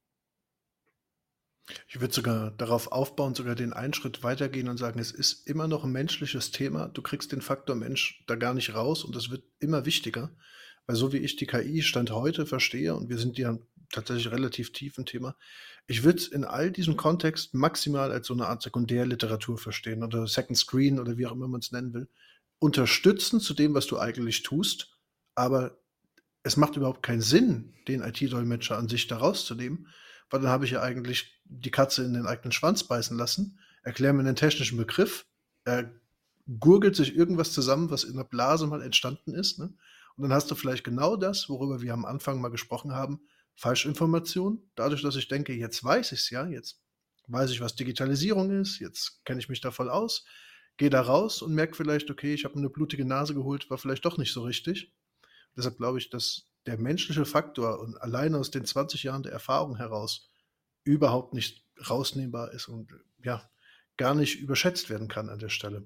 Ich würde sogar darauf aufbauen, sogar den einen Schritt weitergehen und sagen, es ist immer noch ein menschliches Thema. Du kriegst den Faktor Mensch da gar nicht raus und es wird immer wichtiger, weil so wie ich die KI Stand heute verstehe und wir sind ja tatsächlich relativ tief im Thema, ich würde es in all diesem Kontext maximal als so eine Art Sekundärliteratur verstehen oder Second Screen oder wie auch immer man es nennen will. Unterstützen zu dem, was du eigentlich tust, aber es macht überhaupt keinen Sinn, den IT-Dolmetscher an sich da rauszunehmen, weil dann habe ich ja eigentlich die Katze in den eigenen Schwanz beißen lassen, erkläre mir einen technischen Begriff, er gurgelt sich irgendwas zusammen, was in der Blase mal entstanden ist, ne? Und dann hast du vielleicht genau das, worüber wir am Anfang mal gesprochen haben, Falschinformation. Dadurch, dass ich denke, jetzt weiß ich's ja, jetzt weiß ich, was Digitalisierung ist, jetzt kenne ich mich da voll aus, gehe da raus und merke vielleicht, okay, ich habe mir 'ne blutige Nase geholt, war vielleicht doch nicht so richtig. Deshalb glaube ich, dass der menschliche Faktor und alleine aus den 20 Jahren der Erfahrung heraus überhaupt nicht rausnehmbar ist und, ja, gar nicht überschätzt werden kann an der Stelle.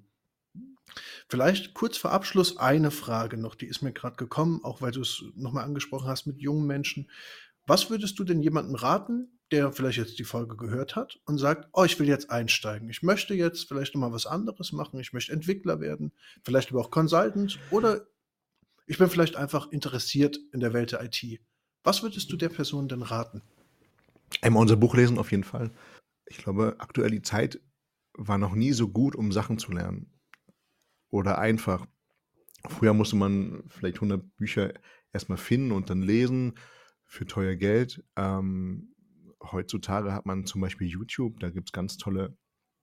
Vielleicht kurz vor Abschluss eine Frage noch, die ist mir gerade gekommen, auch weil du es noch mal angesprochen hast mit jungen Menschen. Was würdest du denn jemandem raten, der vielleicht jetzt die Folge gehört hat und sagt: „Oh, ich will jetzt einsteigen. Ich möchte jetzt vielleicht noch mal was anderes machen. Ich möchte Entwickler werden, vielleicht aber auch Consultant oder ich bin vielleicht einfach interessiert in der Welt der IT.“ Was würdest du der Person denn raten? Einmal unser Buch lesen auf jeden Fall. Ich glaube, aktuell die Zeit war noch nie so gut, um Sachen zu lernen. Oder einfach. Früher musste man vielleicht 100 Bücher erstmal finden und dann lesen für teuer Geld. Heutzutage hat man zum Beispiel YouTube, da gibt es ganz tolle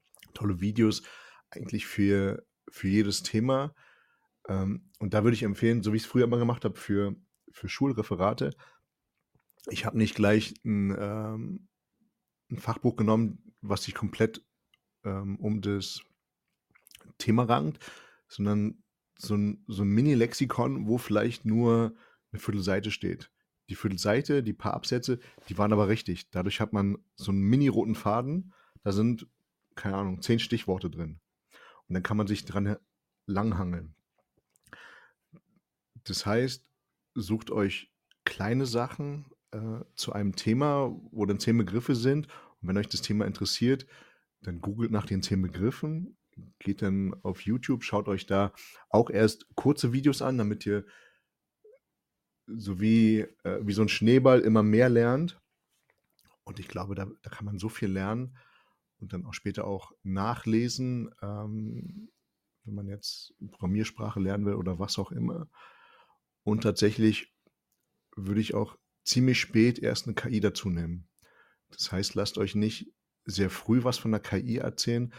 Videos eigentlich für jedes Thema. Und da würde ich empfehlen, so wie ich es früher immer gemacht habe, für Schulreferate. Ich habe nicht gleich ein Fachbuch genommen, was sich komplett um das Thema rankt, sondern so ein Mini-Lexikon, wo vielleicht nur eine Viertelseite steht. Die Viertelseite, die paar Absätze, die waren aber richtig. Dadurch hat man so einen mini-roten Faden, da sind, keine Ahnung, 10 Stichworte drin. Und dann kann man sich dran langhangeln. Das heißt, sucht euch kleine Sachen, zu einem Thema, wo dann 10 Begriffe sind. Und wenn euch das Thema interessiert, dann googelt nach den 10 Begriffen, geht dann auf YouTube, schaut euch da auch erst kurze Videos an, damit ihr so wie so ein Schneeball immer mehr lernt. Und ich glaube, da kann man so viel lernen und dann auch später auch nachlesen, wenn man jetzt Programmiersprache lernen will oder was auch immer. Und tatsächlich würde ich auch ziemlich spät erst eine KI dazu nehmen. Das heißt, lasst euch nicht sehr früh was von der KI erzählen,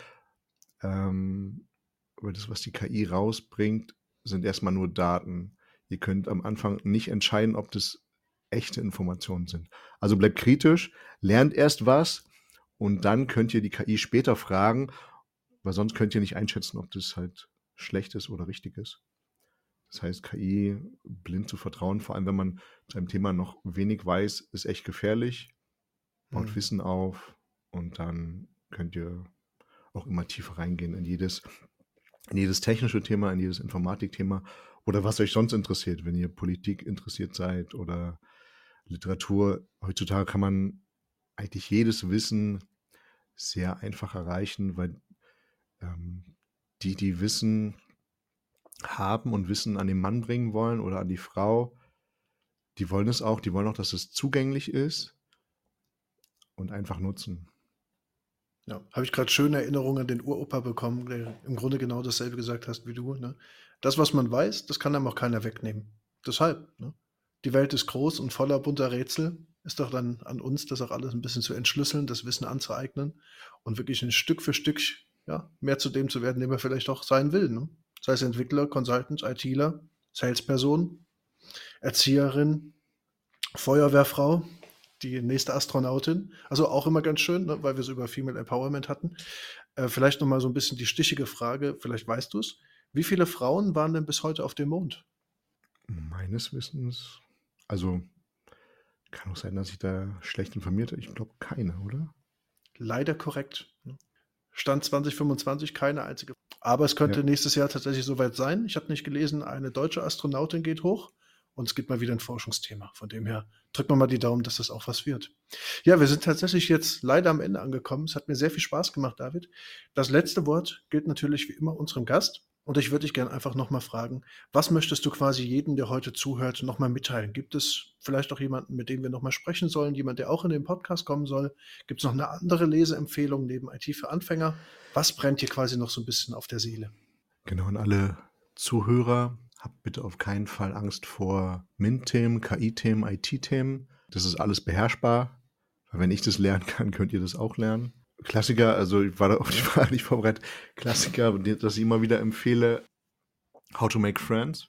weil das, was die KI rausbringt, sind erstmal nur Daten. Ihr könnt am Anfang nicht entscheiden, ob das echte Informationen sind. Also bleibt kritisch, lernt erst was und dann könnt ihr die KI später fragen, weil sonst könnt ihr nicht einschätzen, ob das halt schlecht ist oder richtig ist. Das heißt, KI blind zu vertrauen, vor allem wenn man zu einem Thema noch wenig weiß, ist echt gefährlich. Baut Wissen auf und dann könnt ihr auch immer tiefer reingehen in jedes technische Thema, in jedes Informatikthema oder was euch sonst interessiert, wenn ihr Politik interessiert seid oder Literatur. Heutzutage kann man eigentlich jedes Wissen sehr einfach erreichen, weil die Wissen haben und Wissen an den Mann bringen wollen oder an die Frau, die wollen auch, dass es zugänglich ist und einfach nutzen. Ja, habe ich gerade schöne Erinnerungen an den Uropa bekommen, der im Grunde genau dasselbe gesagt hast wie du. Ne? Das, was man weiß, das kann einem auch keiner wegnehmen. Deshalb, ne? Die Welt ist groß und voller bunter Rätsel. Ist doch dann an uns, das auch alles ein bisschen zu entschlüsseln, das Wissen anzueignen und wirklich ein Stück für Stück mehr zu dem zu werden, dem er vielleicht auch sein will. Ne? Sei es Entwickler, Consultant, ITler, Salesperson, Erzieherin, Feuerwehrfrau, die nächste Astronautin. Also auch immer ganz schön, ne, weil wir so über Female Empowerment hatten. Vielleicht nochmal so ein bisschen die stichige Frage, vielleicht weißt du es. Wie viele Frauen waren denn bis heute auf dem Mond? Meines Wissens, also kann auch sein, dass ich da schlecht informiert bin. Ich glaube keine, oder? Leider korrekt. Stand 2025 keine einzige. Aber es könnte nächstes Jahr tatsächlich soweit sein. Ich habe nicht gelesen, eine deutsche Astronautin geht hoch. Und es gibt mal wieder ein Forschungsthema. Von dem her drücken wir mal die Daumen, dass das auch was wird. Ja, wir sind tatsächlich jetzt leider am Ende angekommen. Es hat mir sehr viel Spaß gemacht, David. Das letzte Wort gilt natürlich wie immer unserem Gast. Und ich würde dich gerne einfach nochmal fragen, was möchtest du quasi jedem, der heute zuhört, nochmal mitteilen? Gibt es vielleicht auch jemanden, mit dem wir nochmal sprechen sollen? Jemand, der auch in den Podcast kommen soll? Gibt es noch eine andere Leseempfehlung neben IT für Anfänger? Was brennt dir quasi noch so ein bisschen auf der Seele? Genau, an alle Zuhörer, habt bitte auf keinen Fall Angst vor MINT-Themen, KI-Themen, IT-Themen. Das ist alles beherrschbar. Weil wenn ich das lernen kann, könnt ihr das auch lernen. Klassiker, also ich war da auf die Frage nicht vorbereitet. Klassiker, das ich immer wieder empfehle, How to Make Friends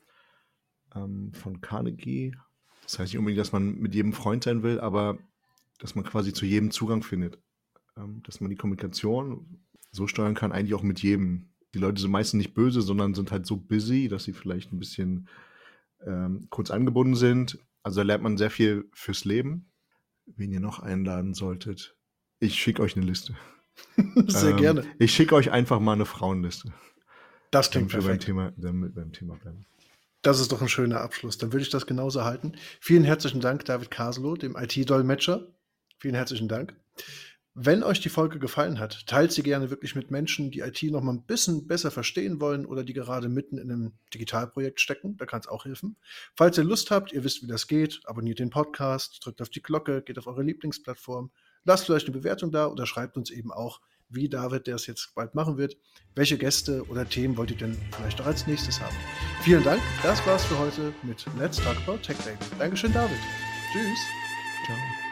von Carnegie. Das heißt nicht unbedingt, dass man mit jedem Freund sein will, aber dass man quasi zu jedem Zugang findet. Dass man die Kommunikation so steuern kann, eigentlich auch mit jedem. Die Leute sind meistens nicht böse, sondern sind halt so busy, dass sie vielleicht ein bisschen kurz angebunden sind. Also da lernt man sehr viel fürs Leben. Wen ihr noch einladen solltet, ich schicke euch eine Liste. Sehr gerne. Ich schicke euch einfach mal eine Frauenliste. Das klingt perfekt. Beim Thema bleiben. Das ist doch ein schöner Abschluss. Dann würde ich das genauso halten. Vielen herzlichen Dank, David Kaslow, dem IT-Dolmetscher. Vielen herzlichen Dank. Wenn euch die Folge gefallen hat, teilt sie gerne wirklich mit Menschen, die IT noch mal ein bisschen besser verstehen wollen oder die gerade mitten in einem Digitalprojekt stecken. Da kann es auch helfen. Falls ihr Lust habt, ihr wisst, wie das geht, abonniert den Podcast, drückt auf die Glocke, geht auf eure Lieblingsplattform, lasst vielleicht eine Bewertung da oder schreibt uns eben auch, wie David, der es jetzt bald machen wird, welche Gäste oder Themen wollt ihr denn vielleicht auch als nächstes haben. Vielen Dank, das war's für heute mit Let's Talk About Tech Baby. Dankeschön, David. Tschüss. Ciao.